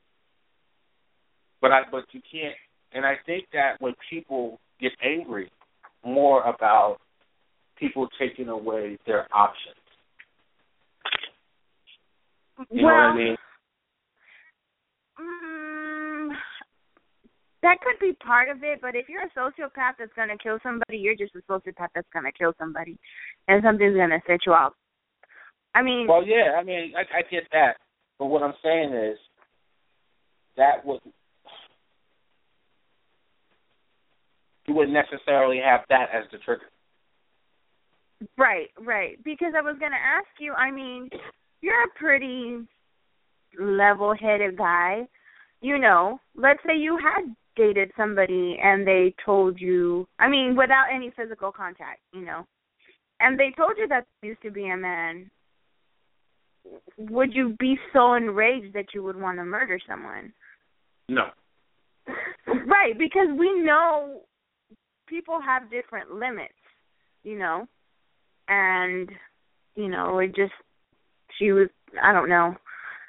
But you can't. And I think that when people get angry, more about people taking away their options. You know what I mean? That could be part of it, but if you're a sociopath that's going to kill somebody, you're just a sociopath that's going to kill somebody, and something's going to set you out. I mean... Well, yeah, I mean, I get that. But what I'm saying is that you wouldn't necessarily have that as the trigger. Right. Because I was going to ask you, I mean, you're a pretty level-headed guy. You know, let's say you had dated somebody and they told you, I mean, without any physical contact, you know, and they told you that they used to be a man. Would you be so enraged that you would want to murder someone? No. Right, because we know people have different limits, you know, and, you know, she was, I don't know.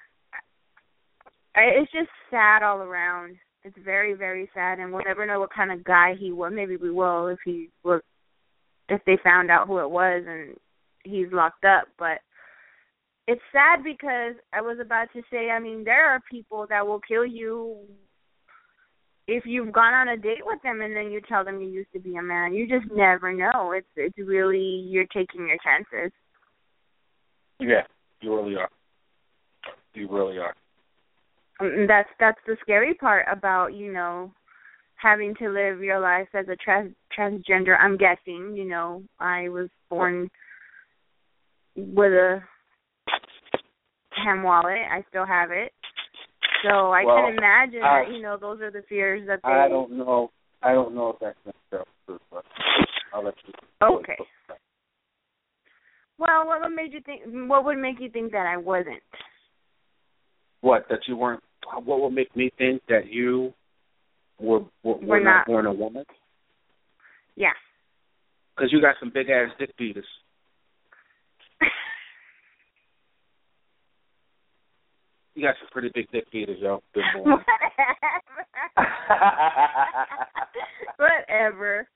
It's just sad all around. It's very, very sad, and we'll never know what kind of guy he was. Maybe we will if they found out who it was and he's locked up, but it's sad because I was about to say, I mean, there are people that will kill you if you've gone on a date with them and then you tell them you used to be a man. You just never know. It's really, you're taking your chances. Yeah, you really are. You really are. That's the scary part about, you know, having to live your life as a transgender. I'm guessing, you know, I was born with a ham wallet. I still have it. So I can imagine that, you know, those are the fears that they... I don't know if that's necessarily true, but I'll let you... Okay. Well, what would make you think that I wasn't? What, that you weren't... What would make me think that you were not born a woman? Yeah. Because you got some big-ass dick beaters. You got some pretty big dick beaters, yo. Good boy. Whatever.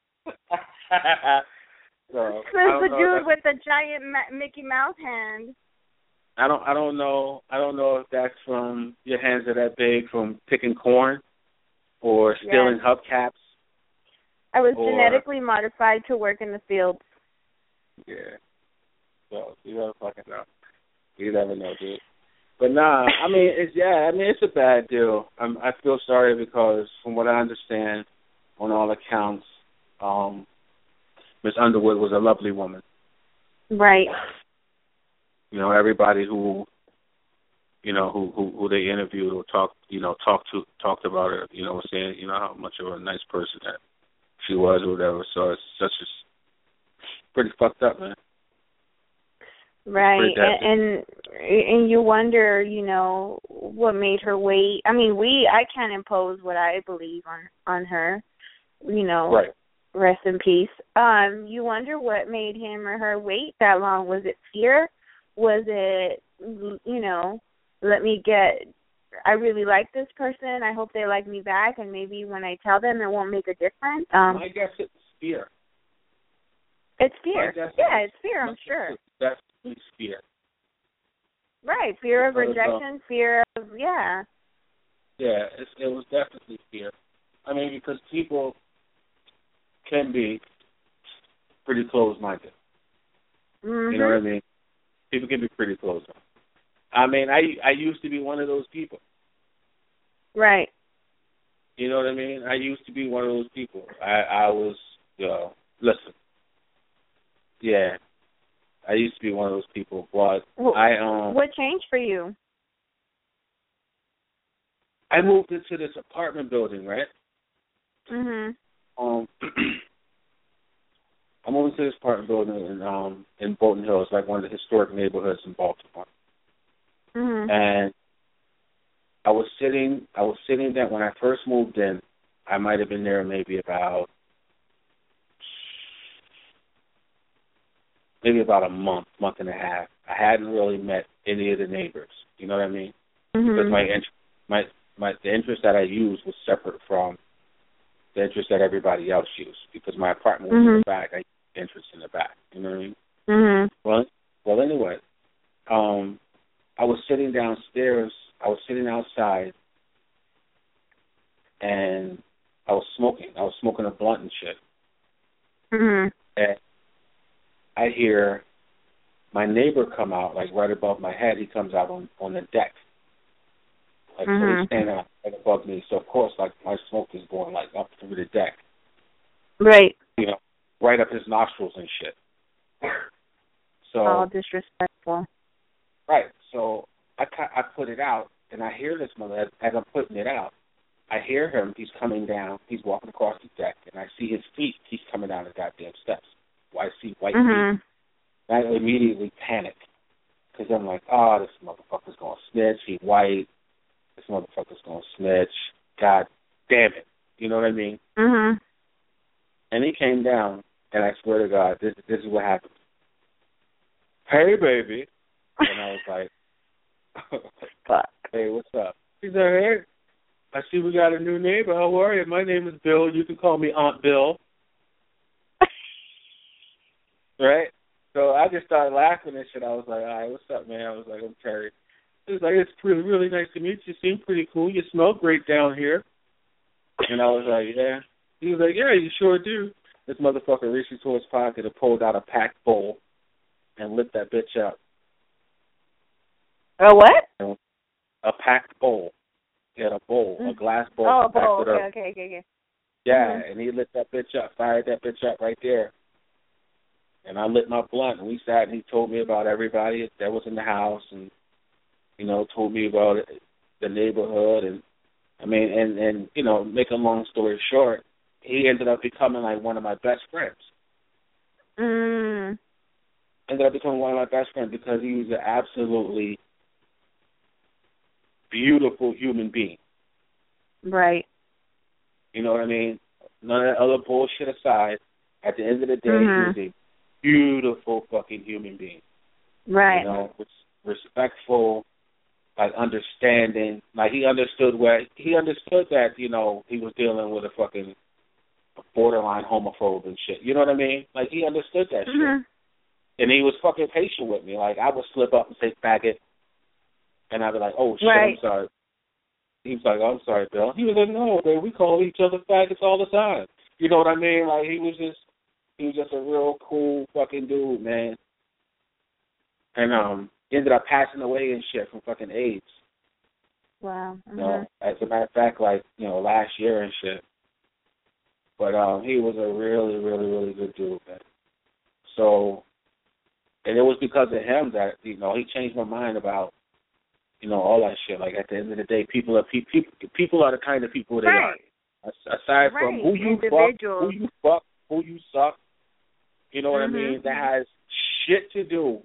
So, says the dude with the giant Mickey Mouse hand. I don't know if that's from your hands are that big from picking corn or stealing hubcaps. I was genetically modified to work in the fields. Yeah. So you never fucking know. You never know, dude. But nah, I mean it's a bad deal. I feel sorry because from what I understand, on all accounts, Miss Underwood was a lovely woman. Right. You know, everybody who they interviewed or talked about her, you know, saying, you know, how much of a nice person that she was or whatever. So it's pretty fucked up, man. Right. And you wonder, you know, what made her wait. I mean, I can't impose what I believe on her, you know. Right. Rest in peace. You wonder what made him or her wait that long. Was it fear? Was it, you know, I really like this person. I hope they like me back, and maybe when I tell them, it won't make a difference. I guess it's fear. It's fear. Yeah, it's fear, I'm sure. That's fear. Right, fear of rejection, fear of, yeah. Yeah, it was definitely fear. I mean, because people can be pretty closed-minded. Mm-hmm. You know what I mean? People can be pretty closed-minded. I mean, I used to be one of those people. Right. You know what I mean? I used to be one of those people. I was, listen. Yeah. I used to be one of those people, but what changed for you? I moved into this apartment building, right? Mhm. I moved into this apartment building in Bolton Hills, like one of the historic neighborhoods in Baltimore. Mhm. And I was sitting there when I first moved in. I might have been there maybe about a month and a half. I hadn't really met any of the neighbors. You know what I mean? Mhm. Because the interest that I used was separate from the interest that everybody else used. Because my apartment was in the back, I used interest in the back. You know what I mean? Mhm. Well, anyway, I was sitting downstairs. I was sitting outside, and I was smoking. I was smoking a blunt and shit. Mhm. And I hear my neighbor come out, like right above my head. He comes out on the deck. Like, so he's standing out right above me. So, of course, like, my smoke is going, like, up through the deck. Right. You know, right up his nostrils and shit. So, all disrespectful. Right. So I put it out, and I hear this mother, as I'm putting it out, I hear him. He's coming down. He's walking across the deck, and I see his feet. He's coming down the goddamn steps. Well, I see white feet. I immediately panic because I'm like, oh, this motherfucker's going to snitch. He's white. This motherfucker's going to snitch. God damn it. You know what I mean? Mhm. And he came down, and I swear to God, this is what happened. Hey, baby. And I was like, fuck. Hey, what's up? He's like, hey, I see we got a new neighbor. How are you? My name is Bill. You can call me Aunt Bill. Right? So I just started laughing and shit. I was like, all right, what's up, man? I was like, I'm Terry. He was like, it's really, really nice to meet you. You seem pretty cool. You smell great down here. And I was like, yeah. He was like, yeah, you sure do. This motherfucker reached into his pocket and pulled out a packed bowl and lit that bitch up. A what? A packed bowl. He had a bowl, a glass bowl. Oh, a bowl. Okay. Yeah, and he lit that bitch up, fired that bitch up right there. And I lit my blunt, and we sat, and he told me about everybody that was in the house, and, you know, told me about the neighborhood, and, I mean, and you know, make a long story short, he ended up becoming, like, one of my best friends. Ended up becoming one of my best friends because he was an absolutely beautiful human being. Right. You know what I mean? None of that other bullshit aside, at the end of the day, he was a beautiful fucking human being. Right. You know, respectful, like understanding. Like he understood that, you know, he was dealing with a fucking borderline homophobe and shit. You know what I mean? Like he understood that shit. And he was fucking patient with me. Like I would slip up and say faggot, and I'd be like, oh shit, I'm sorry. He was like, oh, I'm sorry, Bill. He was like, no, man, we call each other faggots all the time. You know what I mean? Like he was just a real cool fucking dude, man. And he ended up passing away and shit from fucking AIDS. Wow. You know, as a matter of fact, like, you know, last year and shit. But he was a really, really, really good dude, man. So, and it was because of him that, you know, he changed my mind about, you know, all that shit. Like at the end of the day, people are the kind of people they are. Aside from who you fuck, who you suck, you know what I mean? That has shit to do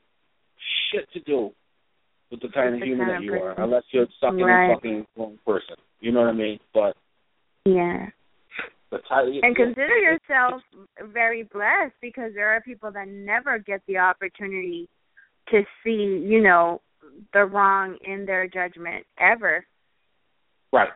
with the kind of human that you are, unless you're sucking a fucking wrong person. You know what I mean? But yeah. And consider yourself very blessed because there are people that never get the opportunity to see, you know, the wrong in their judgment ever. Right.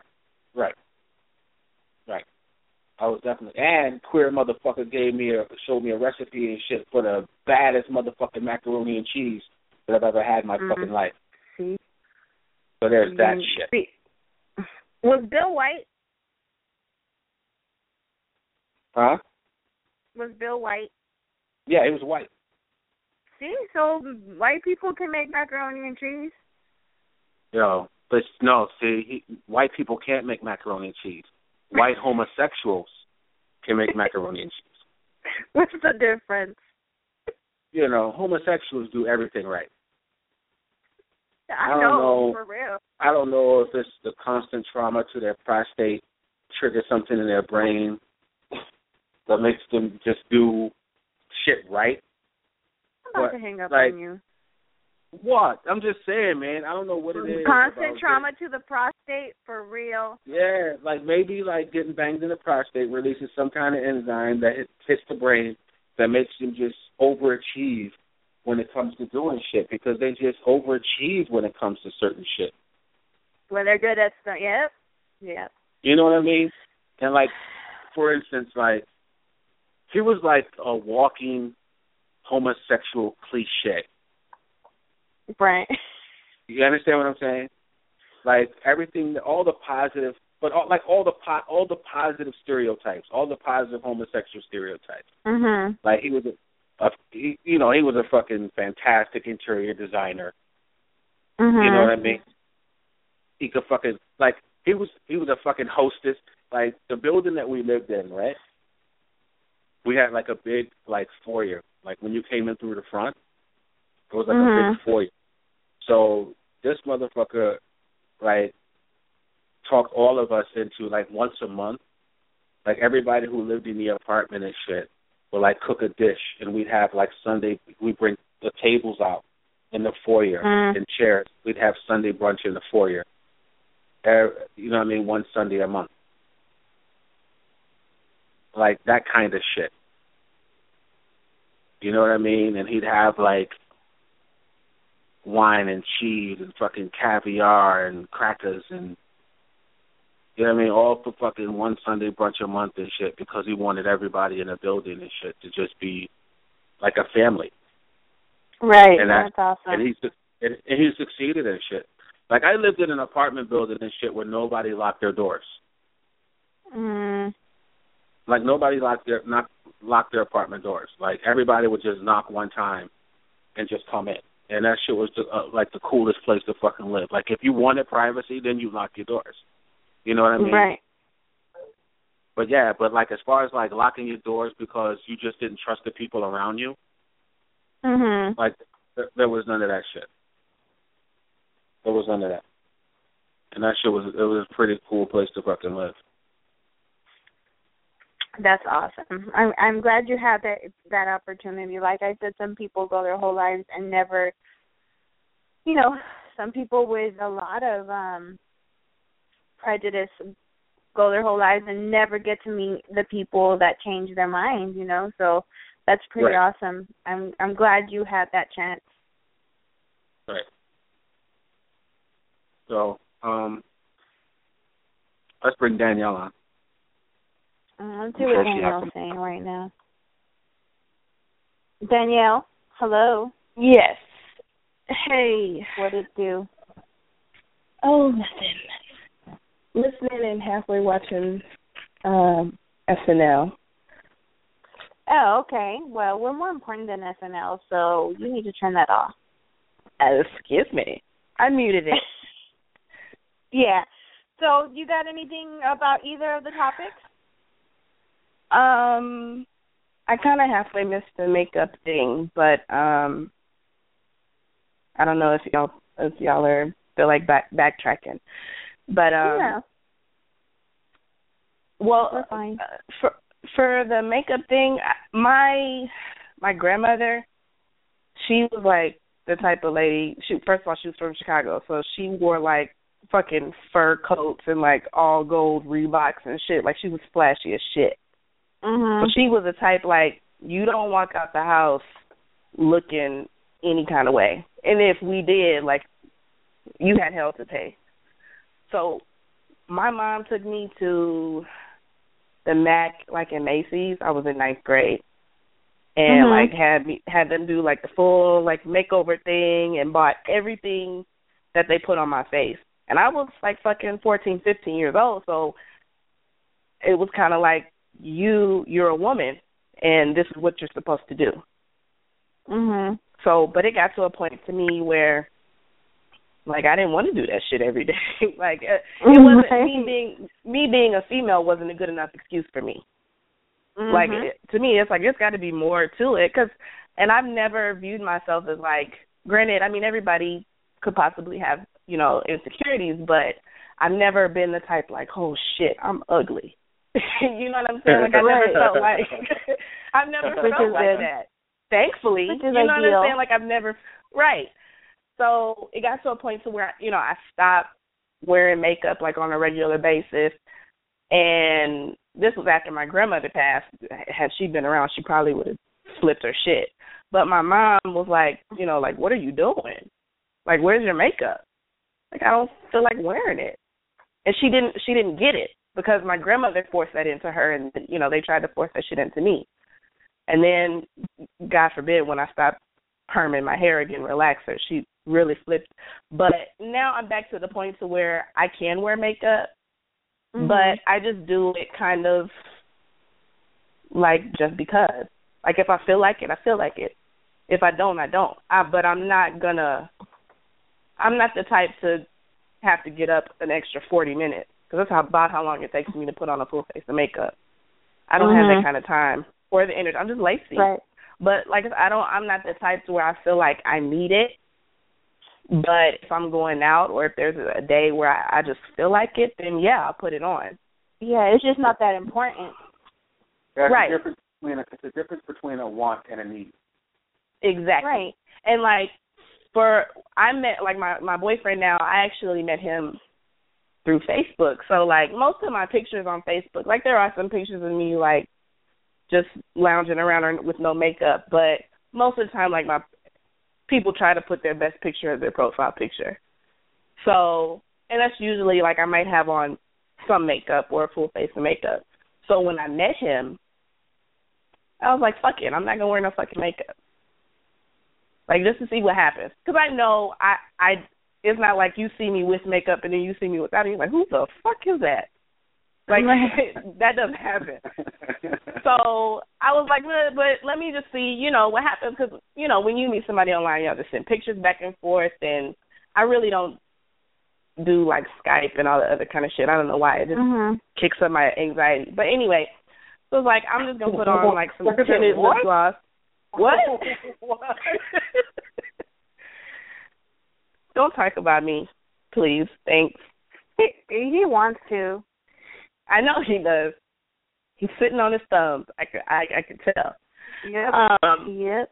I was definitely, and queer motherfucker showed me a recipe and shit for the baddest motherfucking macaroni and cheese that I've ever had in my fucking life. See? So there's that shit. Was Bill white? Huh? Was Bill white? Yeah, he was white. See, so white people can make macaroni and cheese? Yo, but no, see, white people can't make macaroni and cheese. White homosexuals can make macaroni and cheese. What's the difference? You know, homosexuals do everything right. I don't know, for real. I don't know if it's the constant trauma to their prostate triggers something in their brain that makes them just do shit right. I'm about to hang up like, on you. What? I'm just saying, man. I don't know what it is. Constant trauma to the prostate, for real. Yeah, like maybe like getting banged in the prostate releases some kind of enzyme that hits the brain that makes them just overachieve when it comes to doing shit, because they just overachieve when it comes to certain shit. Well, they're good at stuff. Yep. You know what I mean? And like, for instance, like he was like a walking homosexual cliche. Right. You understand what I'm saying? Like everything, all the positive, but all the positive stereotypes, all the positive homosexual stereotypes. Mhm. Like he was he was a fucking fantastic interior designer. Mhm. You know what I mean? He could fucking he was a fucking hostess. Like the building that we lived in, right? We had like a big like foyer. Like when you came in through the front, it was like a big foyer. So this motherfucker, like, talked all of us into, like, once a month, like, everybody who lived in the apartment and shit would, like, cook a dish, and we'd have, like, Sunday, we'd bring the tables out in the foyer and chairs. We'd have Sunday brunch in the foyer. You know what I mean? One Sunday a month. Like, that kind of shit. You know what I mean? And he'd have, like, wine and cheese and fucking caviar and crackers and, you know what I mean, all for fucking one Sunday brunch a month and shit, because he wanted everybody in the building and shit to just be like a family. Right, and that's awesome. And he succeeded in shit. Like, I lived in an apartment building and shit where nobody locked their doors. Like, nobody locked their apartment doors. Like, everybody would just knock one time and just come in. And that shit was like the coolest place to fucking live. Like, if you wanted privacy, then you lock your doors. You know what I mean? Right. But like as far as like locking your doors because you just didn't trust the people around you, like there was none of that shit. There was none of that. And that shit was a pretty cool place to fucking live. That's awesome. I'm glad you had that opportunity. Like I said, some people go their whole lives and never, you know, some people with a lot of prejudice go their whole lives and never get to meet the people that change their mind, you know. So that's pretty awesome. I'm glad you had that chance. Right. So, let's bring Danielle on. Let's see what Danielle's saying right now. Danielle, hello. Yes. Hey. What did it do? Oh, nothing. Listening and halfway watching SNL. Oh, okay. Well, we're more important than SNL, so you need to turn that off. Excuse me. I muted it. Yeah. So, you got anything about either of the topics? I kind of halfway missed the makeup thing, but I don't know if y'all feel like backtracking. But yeah. Well, we're fine. For the makeup thing, my grandmother, she was like the type of lady. First of all, she was from Chicago, so she wore like fucking fur coats and like all gold Reeboks and shit. Like she was flashy as shit. So she was the type like you don't walk out the house looking any kind of way, and if we did, like you had hell to pay. So my mom took me to the MAC, like in Macy's. I was in 9th grade, and like had them do like the full like makeover thing and bought everything that they put on my face. And I was like fucking 14, 15 years old, so it was kind of like you're a woman, and this is what you're supposed to do. So, but it got to a point to me where, like, I didn't want to do that shit every day. Like, it wasn't me being a female wasn't a good enough excuse for me. Like, to me, it's like there's got to be more to it, and I've never viewed myself as like. Granted, I mean everybody could possibly have insecurities, but I've never been the type like, oh shit, I'm ugly. You know what I'm saying? Like I never felt like I've never felt like that. thankfully. Which is you know ideal. what I'm saying? Like, I've never, right. So it got to a point to where, I stopped wearing makeup, like, on a regular basis. And this was after my grandmother passed. Had she been around, she probably would have flipped her shit. But my mom was like, like, what are you doing? Like, where's your makeup? Like, I don't feel like wearing it. And she didn't get it because my grandmother forced that into her, and, they tried to force that shit into me. And then, God forbid, when I stopped perming my hair again, relaxer, she really flipped. But now I'm back to the point to where I can wear makeup, but I just do it kind of like just because. Like, if I feel like it, I feel like it. If I don't, I don't. But I'm not the type to have to get up an extra 40 minutes because that's about how long it takes me to put on a full face of makeup. I don't have that kind of time or the energy. I'm just lazy. Right. But like I'm not the type to where I feel like I need it. But if I'm going out or if there's a day where I just feel like it, then yeah, I'll put it on. Yeah, it's just not that important. There's right. It's a difference between a want and a need. Exactly. Right. And like I met like my boyfriend now, I actually met him through Facebook. So like most of my pictures on Facebook, like there are some pictures of me like just lounging around with no makeup, but most of the time like my people try to put their best picture as their profile picture. So, and that's usually like I might have on some makeup or a full face of makeup. So when I met him, I was like, fuck it, I'm not going to wear no fucking makeup. Like, just to see what happens. Because I know it's not like you see me with makeup and then you see me without it. You're like, who the fuck is that? Like, that doesn't happen. So I was like, but let me just see, what happens. Because, when you meet somebody online, you have to send pictures back and forth. And I really don't do, like, Skype and all the other kind of shit. I don't know why. It just kicks up my anxiety. But anyway, so it's like, I'm just going to put on, like, some tinted lip gloss. What? Don't talk about me, please. Thanks. He wants to. I know he does. He's sitting on his thumbs. I could tell. Yep. Yep.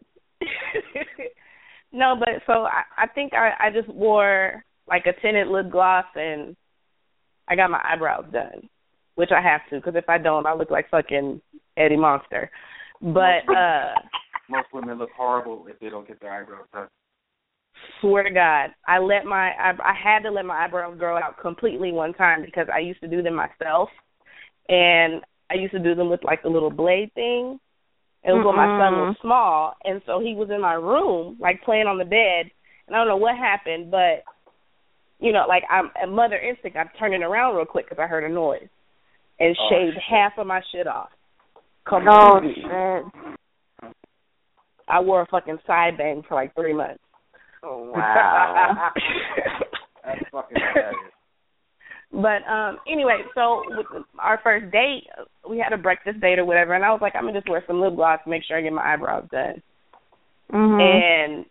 No, but so I think I just wore like a tinted lip gloss and I got my eyebrows done, which I have to because if I don't, I look like fucking Eddie Monster. But most women look horrible if they don't get their eyebrows done. Swear to God, I had to let my eyebrows grow out completely one time because I used to do them myself, and I used to do them with like the little blade thing. It was when my son was small, and so he was in my room, like playing on the bed, and I don't know what happened, but like I'm a mother instinct. I'm turning around real quick because I heard a noise, and shaved half of my shit off. Completely. Oh shit! I wore a fucking side bang for like 3 months. Oh, wow. That's fucking hilarious. But anyway, so with our first date, we had a breakfast date or whatever, and I was like, I'm going to just wear some lip gloss to make sure I get my eyebrows done. And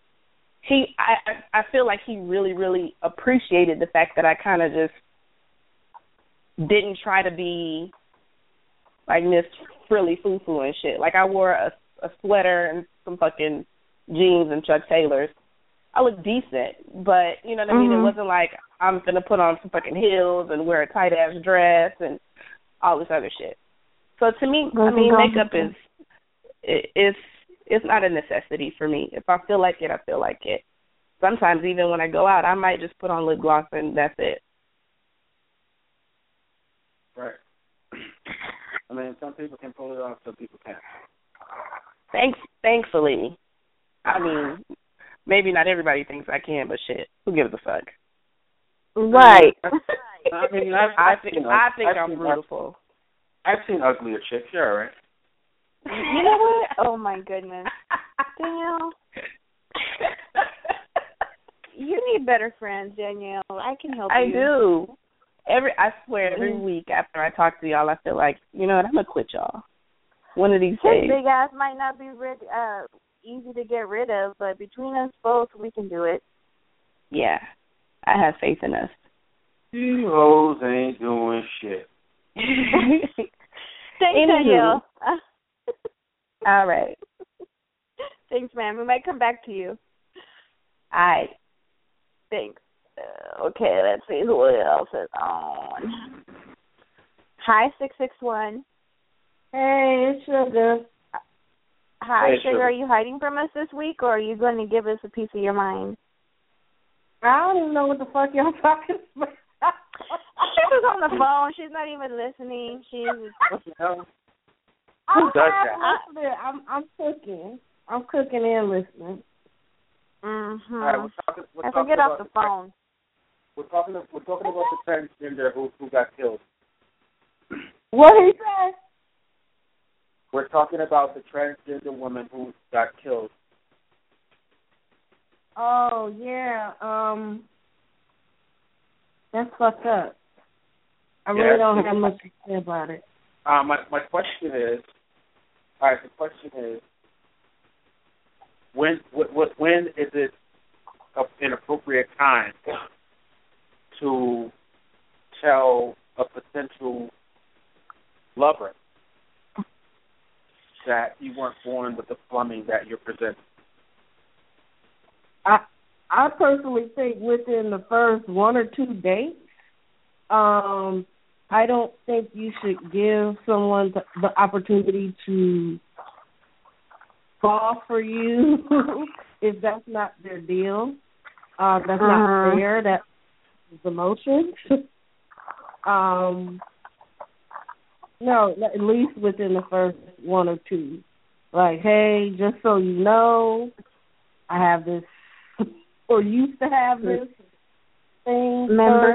I feel like he really, really appreciated the fact that I kind of just didn't try to be like Miss Frilly Foo-Foo and shit. Like I wore a sweater and some fucking jeans and Chuck Taylors. I look decent, but you know what I mean? It wasn't like I'm going to put on some fucking heels and wear a tight-ass dress and all this other shit. So to me, I mean, makeup it's not a necessity for me. If I feel like it, I feel like it. Sometimes even when I go out, I might just put on lip gloss and that's it. Right. I mean, some people can pull it off, some people can't. Thankfully. I mean, maybe not everybody thinks I can, but shit, who gives a fuck? Right. I mean, I think I'm beautiful. I've seen uglier chicks. You're all right. You know what? Oh my goodness, Danielle. You need better friends, Danielle. I can help you. I do. I swear, every week after I talk to y'all, I feel like, you know what, I'm gonna quit y'all. One of these days. His big ass might not be easy to get rid of, but between us both, we can do it. Yeah, I have faith in us. You hoes ain't doing shit. Thanks, Danielle. All right. Thanks, ma'am. We might come back to you. All right. Thanks. Okay, let's see who else is on. Hi, 661. Hey, it's Sugar. Hi, Hey, Sugar. Sugar. Are you hiding from us this week, or are you going to give us a piece of your mind? I don't even know what the fuck y'all talking about. Sugar's on the phone. She's not even listening. What the hell? Who does that? I'm cooking. I'm cooking and listening. Mm-hmm. All right, we're talking get about off the phone. We're talking about the transgender who got killed. What he said? We're talking about the transgender woman who got killed. Oh yeah. That's fucked up. I really don't have much to say about it. My question is, all right. The question is, when is it an appropriate time to tell a potential lover that you weren't born with the plumbing that you're presenting? I personally think within the first 1 or 2 dates, I don't think you should give someone the opportunity to fall for you if that's not their deal. That's not fair. That's emotions. No, at least within the first 1 or 2. Like, hey, just so you know, I have this, or used to have this thing. Member.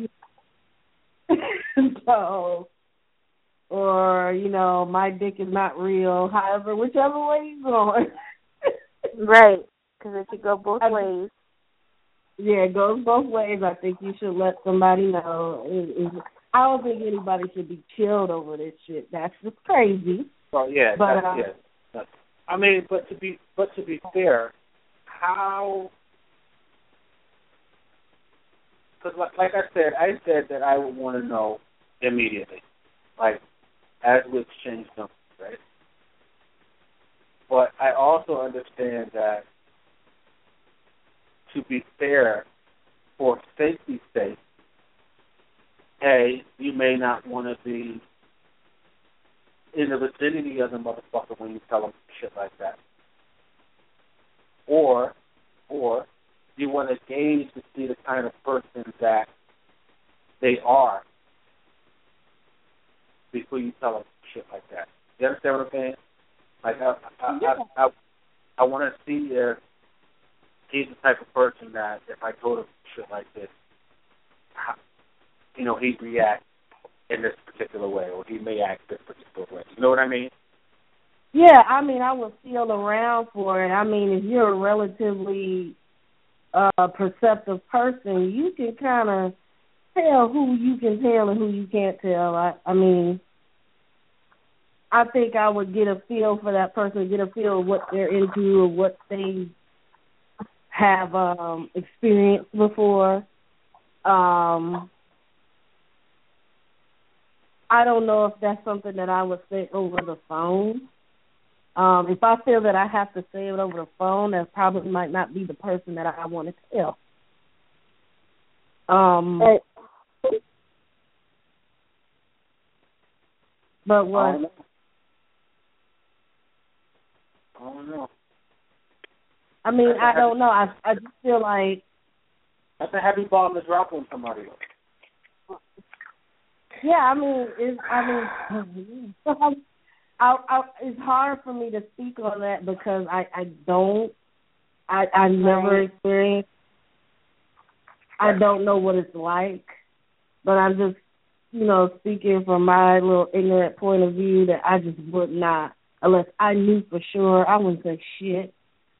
So, or, you know, my dick is not real. However, whichever way you're going. Right, because it should go both ways. Yeah, it goes both ways. I think you should let somebody know. I don't think anybody should be killed over this shit. That's just crazy. Well, yeah, but that's, I mean, but to be fair, how? Because like I said that I would want to know immediately, like as we exchange numbers, right? But I also understand that to be fair, for safety's sake, you may not want to be in the vicinity of the motherfucker when you tell them shit like that. Or you want to gauge to see the kind of person that they are before you tell them shit like that. You understand what I'm saying? Like, I want to see if he's the type of person that if I told him shit like this, you know, he'd react in this particular way, or he may act this particular way. You know what I mean? Yeah, I mean, I would feel around for it. I mean, if you're a relatively perceptive person, you can kind of tell who you can tell and who you can't tell. I mean, I think I would get a feel for that person, get a feel of what they're into or what they have experienced before. I don't know if that's something that I would say over the phone. If I feel that I have to say it over the phone, that probably might not be the person that I want to tell. But what? I don't know. I mean, I don't know. I just feel like that's a heavy bomb to drop on somebody. Yeah, I mean, it's hard for me to speak on that because I never experienced. I don't know what it's like, but I'm just, speaking from my little ignorant point of view that I just would not, unless I knew for sure, I wouldn't say shit.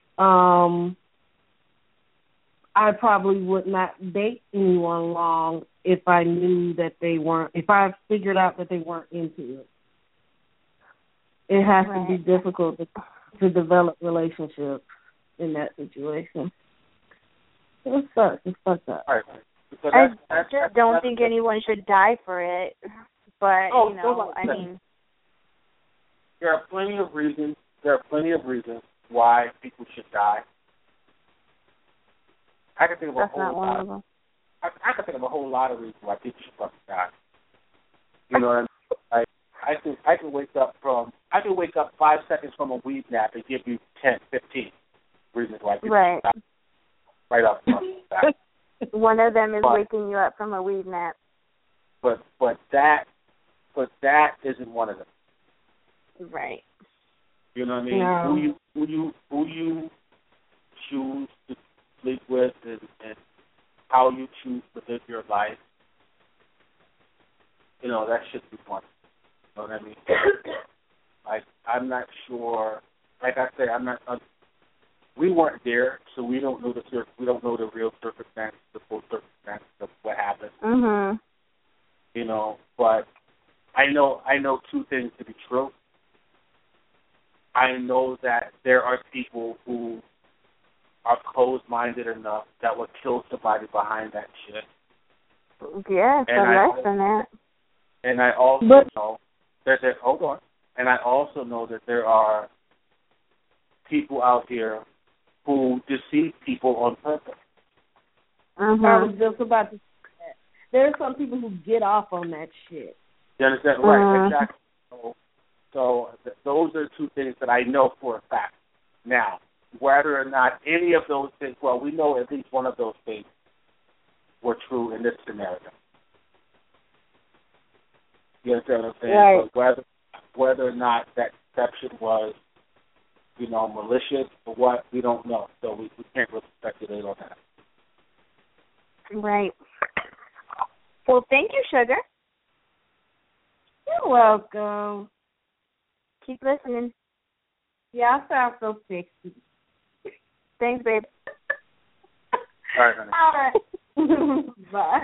I probably would not date anyone long if I knew that they weren't, if I figured out that they weren't into it. It has to be difficult to develop relationships in that situation. It sucks. It's fucked up. Right. I just don't think anyone should die for it. But, I mean. There are plenty of reasons why people should die. I can think of That's not one of them. I can think of a whole lot of reasons why people should fucking die. You know what I mean? Like, I can wake up 5 seconds from a weed nap and give you 10, 15 reasons why people should die. Right up front. One of them is waking you up from a weed nap. But that isn't one of them. Right. You know what I mean? No. Who you choose to sleep with and how you choose to live your life. You know, that should be fun. You know what I mean? Like, I'm not sure. Like I said, we weren't there, so we don't know the real circumstances, the full circumstances of what happened. Mhm. You know, but I know two things to be true. I know that there are people who are closed-minded enough that would kill somebody behind that shit. Yeah, so less than that. And I also know that hold on. And I also know that there are people out here who deceive people on purpose. Mm-hmm. I was just about to say that. There are some people who get off on that shit. You understand? Right, exactly. So those are two things that I know for a fact. Now, whether or not any of those things, well, we know at least one of those things were true in this scenario. You understand what I'm saying? Right. So whether or not that deception was, you know, malicious or what, we don't know. So we can't really speculate on that. Right. Well, thank you, Sugar. You're welcome. Keep listening. Yeah, I sound so sexy. Thanks, babe. All right, honey. Bye.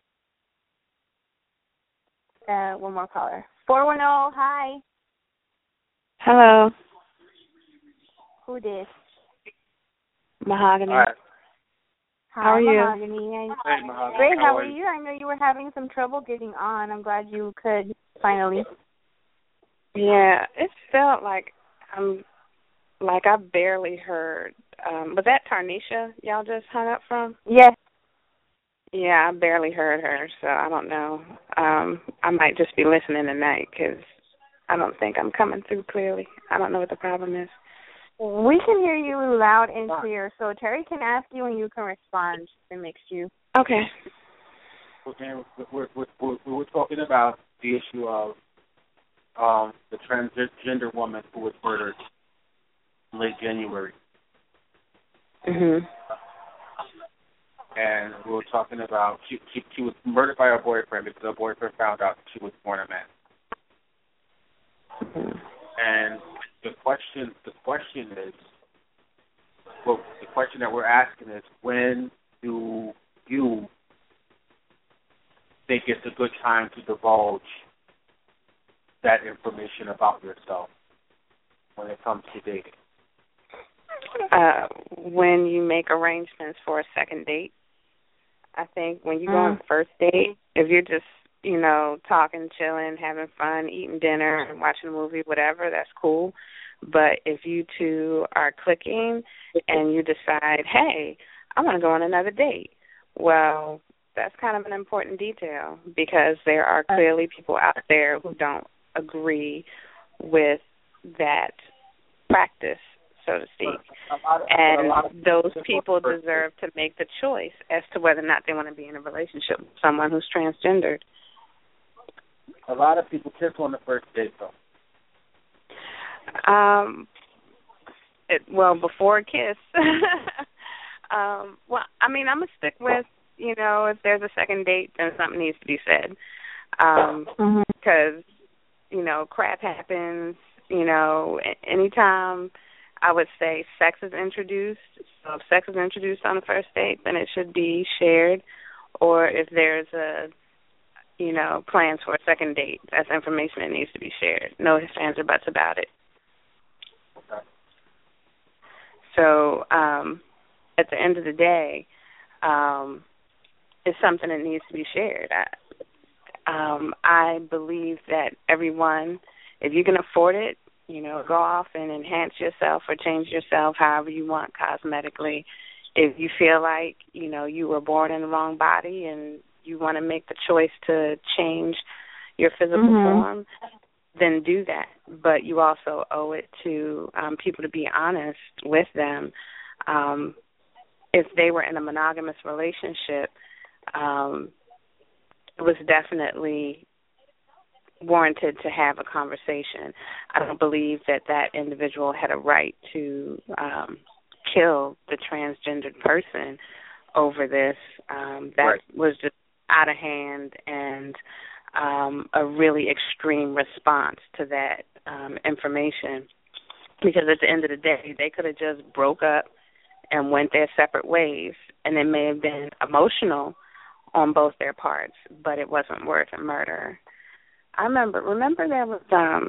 One more caller. 410, hi. Hello. Who this? Mahogany. All right. Hi, How are you? Mahogany. Hey, Mahogany. Great, how are you? I know you were having some trouble getting on. I'm glad you could finally. Yeah, it felt like I barely heard. Was that Tarnisha y'all just hung up from? Yes. Yeah, I barely heard her, so I don't know. I might just be listening tonight because I don't think I'm coming through clearly. I don't know what the problem is. We can hear you loud and clear, so Terry can ask you and you can respond if it makes you. Okay. We're talking about the issue of the transgender woman who was murdered in late January. Mhm. And we were talking about she was murdered by her boyfriend because her boyfriend found out she was born a man. Mhm. And the question that we're asking is, when do you think it's a good time to divulge that information about yourself when it comes to dating? When you make arrangements for a second date. I think when you go on a first date, if you're just, you know, talking, chilling, having fun, eating dinner, and watching a movie, whatever, that's cool. But if you two are clicking and you decide, hey, I want to go on another date, well, that's kind of an important detail because there are clearly people out there who don't agree with that practice, so to speak. And those people deserve to make the choice as to whether or not they want to be in a relationship with someone who's transgendered. A lot of people kiss on the first date, though. Well, before a kiss. Well, I mean, I'm going to stick with, you know, if there's a second date, then something needs to be said. Because, you know, crap happens, you know, anytime I would say sex is introduced. So if sex is introduced on the first date, then it should be shared. Or if there's plans for a second date, that's information that needs to be shared. No ifs, ands, or buts about it. Okay. So at the end of the day, it's something that needs to be shared. I believe that everyone, if you can afford it, go off and enhance yourself or change yourself however you want cosmetically. If you feel like, you were born in the wrong body and you want to make the choice to change your physical form, then do that. But you also owe it to people to be honest with them. If they were in a monogamous relationship, it was definitely warranted to have a conversation. I don't believe that individual had a right to kill the transgendered person over this. That was just out of hand and a really extreme response to that information. Because at the end of the day, they could have just broke up and went their separate ways, and it may have been emotional on both their parts, but it wasn't worth a murder. I remember there was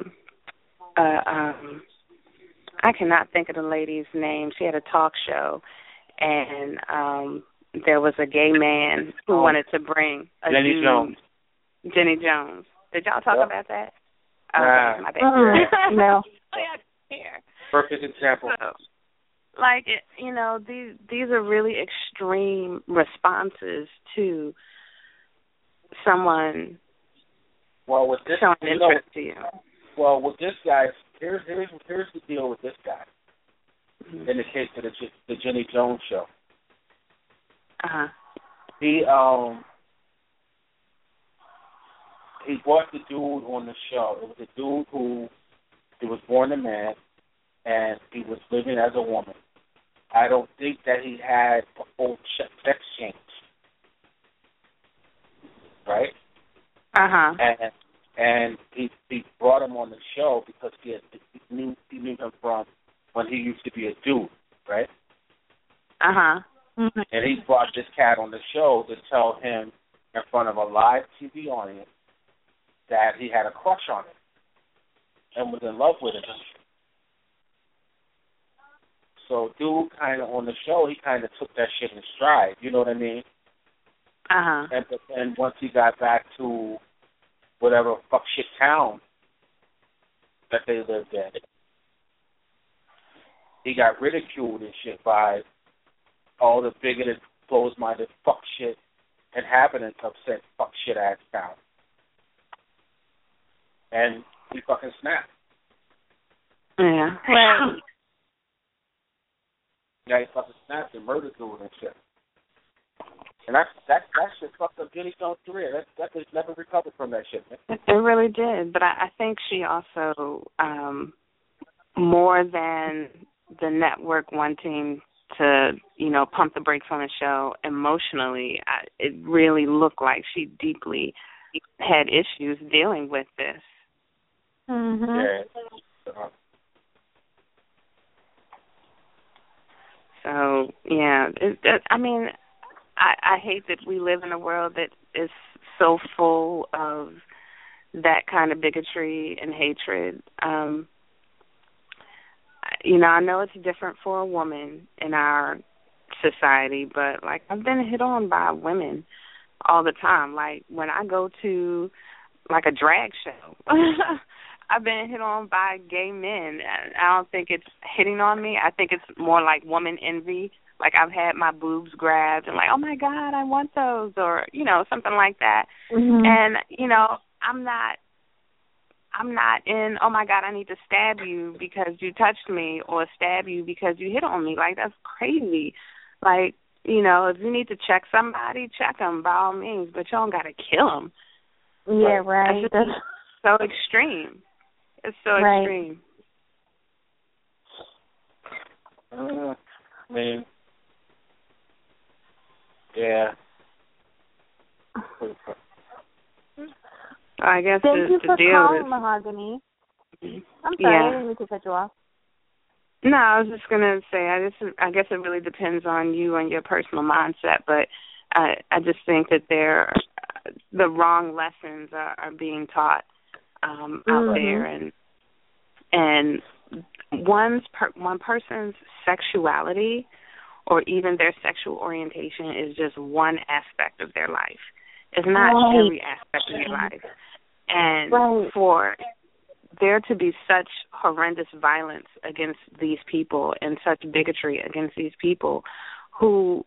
I cannot think of the lady's name. She had a talk show, and there was a gay man who wanted to bring a Jenny dude. Jones. Jenny Jones. Did y'all talk about that? Nah. My bad. No. Perfect example. So, these are really extreme responses to someone with this, showing interest to you. Well, with this guy, here's the deal with this guy. In the case of the Jenny Jones show. He brought the dude on the show. It was a dude who he was born a man and he was living as a woman. I don't think that he had a full sex change. Right? And he brought him on the show because he knew him from when he used to be a dude, right? And he brought this cat on the show to tell him in front of a live TV audience that he had a crush on him and was in love with him. So dude kind of on the show, he kind of took that shit in stride, you know what I mean? And once he got back to whatever fuck shit town that they lived in, he got ridiculed and shit by all the bigoted, closed-minded fuck shit inhabitants of said fuck shit ass town. And he fucking snapped. Yeah. Right. Yeah, he fucking snapped and murdered dude and shit. And that shit fucked up Jenny Jones' career. That bitch never recovered from that shit, man. It really did. But I think she also, more than the network wanting to, pump the brakes on the show emotionally, it really looked like she deeply had issues dealing with this. Yeah. So, yeah, I hate that we live in a world that is so full of that kind of bigotry and hatred. I know it's different for a woman in our society, but, I've been hit on by women all the time. When I go to, a drag show, I've been hit on by gay men. I don't think it's hitting on me. I think it's more like woman envy. I've had my boobs grabbed and oh my God, I want those, or, something like that. And, I'm not in, oh my God, I need to stab you because you touched me, or stab you because you hit on me. That's crazy. If you need to check somebody, check them by all means, but you don't got to kill them. Yeah, right. That's so extreme. It's so extreme. Yeah. I guess Thank you for deal calling, with Mahogany. I'm sorry, Yeah. I didn't mean to cut you off. No, I was just gonna say I guess it really depends on you and your personal mindset, but I just think that the wrong lessons are being taught out there, and one person's sexuality or even their sexual orientation is just one aspect of their life. It's not every aspect of your life. And for there to be such horrendous violence against these people and such bigotry against these people who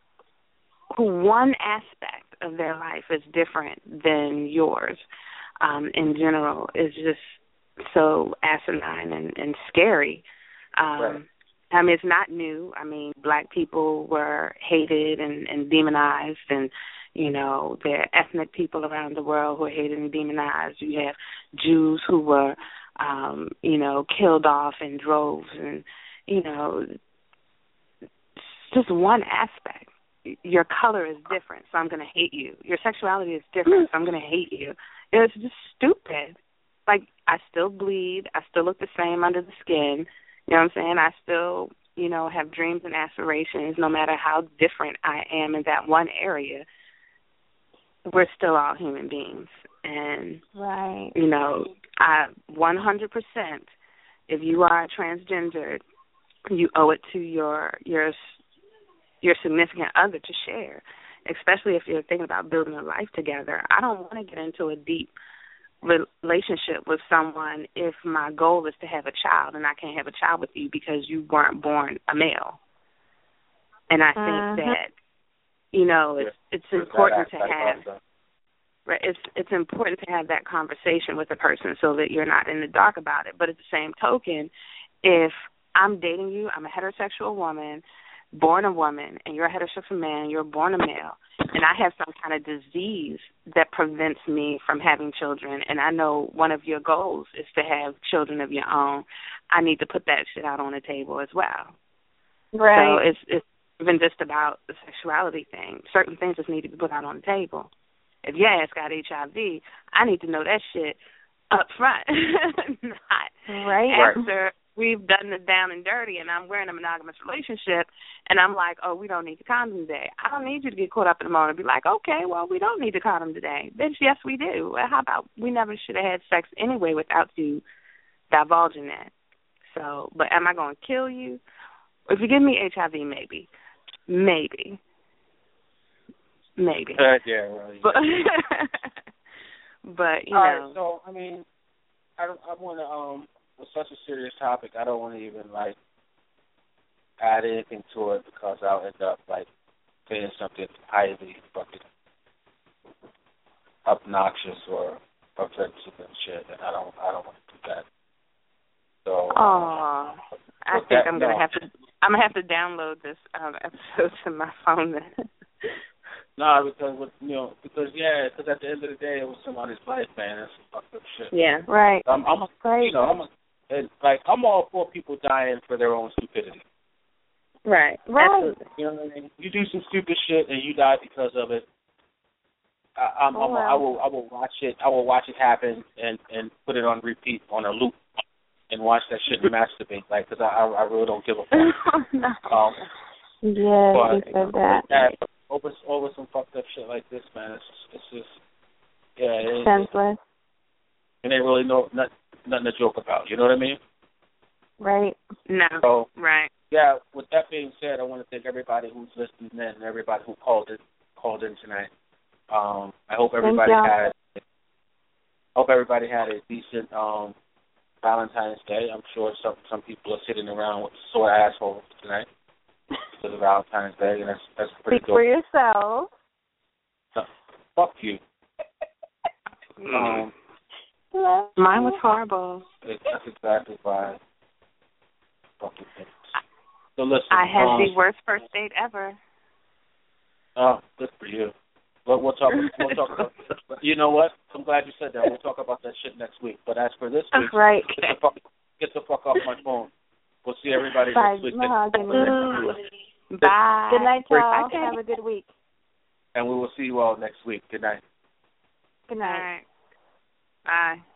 one aspect of their life is different than yours in general is just so asinine and scary. Right. I mean, it's not new. I mean, black people were hated and demonized, and, you know, there are ethnic people around the world who are hated and demonized. You have Jews who were, you know, killed off in droves, and, you know, it's just one aspect. Your color is different, so I'm going to hate you. Your sexuality is different, so I'm going to hate you. It's just stupid. Like, I still bleed. I still look the same under the skin. You know what I'm saying? I still, you know, have dreams and aspirations no matter how different I am in that one area. We're still all human beings. And, right. you know, I 100%, if you are transgendered, you owe it to your significant other to share, especially if you're thinking about building a life together. I don't want to get into a deep relationship with someone if my goal is to have a child and I can't have a child with you because you weren't born a male. And I think that, you know, it's important to have it's important to have that conversation with a person so that you're not in the dark about it. But at the same token, if I'm dating you, I'm a heterosexual woman, born a woman, and you're a heterosexual man, you're born a male, and I have some kind of disease that prevents me from having children, and I know one of your goals is to have children of your own, I need to put that shit out on the table as well. Right. So it's even just about the sexuality thing. Certain things just need to be put out on the table. If your ass got HIV, I need to know that shit up front, not after we've done the down and dirty and I'm wearing a monogamous relationship and I'm like, oh, we don't need the condom today. I don't need you to get caught up in the moment and be like, okay, well, we don't need the condom today. Bitch, yes, we do. Well, how about we never should have had sex anyway without you divulging that? So, but am I going to kill you? If you give me HIV, maybe. Maybe. Yeah, well, But, but you all know. right, so, I mean, I want to, with such a serious topic, I don't want to even, like, add anything to it because I'll end up, like, saying something highly fucking obnoxious or offensive and shit, and I don't want to do that. So, I think I'm gonna have to download this episode to my phone then. No, because at the end of the day, it was somebody's life, man. That's some fucked up shit. Yeah, right. I'm all for people dying for their own stupidity. Right. Absolutely. You know what I mean? You do some stupid shit and you die because of it. I will watch it. I will watch it happen and put it on repeat on a loop and watch that shit and masturbate, like, because I really don't give a fuck. No. Yeah, you said that. Over some fucked up shit like this, man. It's just senseless. And they really know nothing to joke about. You know what I mean? Right. No. So, right. Yeah. With that being said, I want to thank everybody who's listening in and everybody who called in tonight. I hope everybody had a decent Valentine's Day. I'm sure some people are sitting around with sore assholes tonight because of Valentine's Day, and that's pretty Speak dope. for yourself. No, fuck you. Mine was horrible. That's exactly why. Fucking things. So listen. I had the worst first date ever. Oh, good for you. But we'll talk about. You know what? I'm glad you said that. We'll talk about that shit next week. But as for this week, right. Get the fuck off my phone. We'll see everybody Bye. next week. Bye. Good night, y'all. Okay. Have a good week. And we will see you all next week. Good night. Good night. All right. Bye.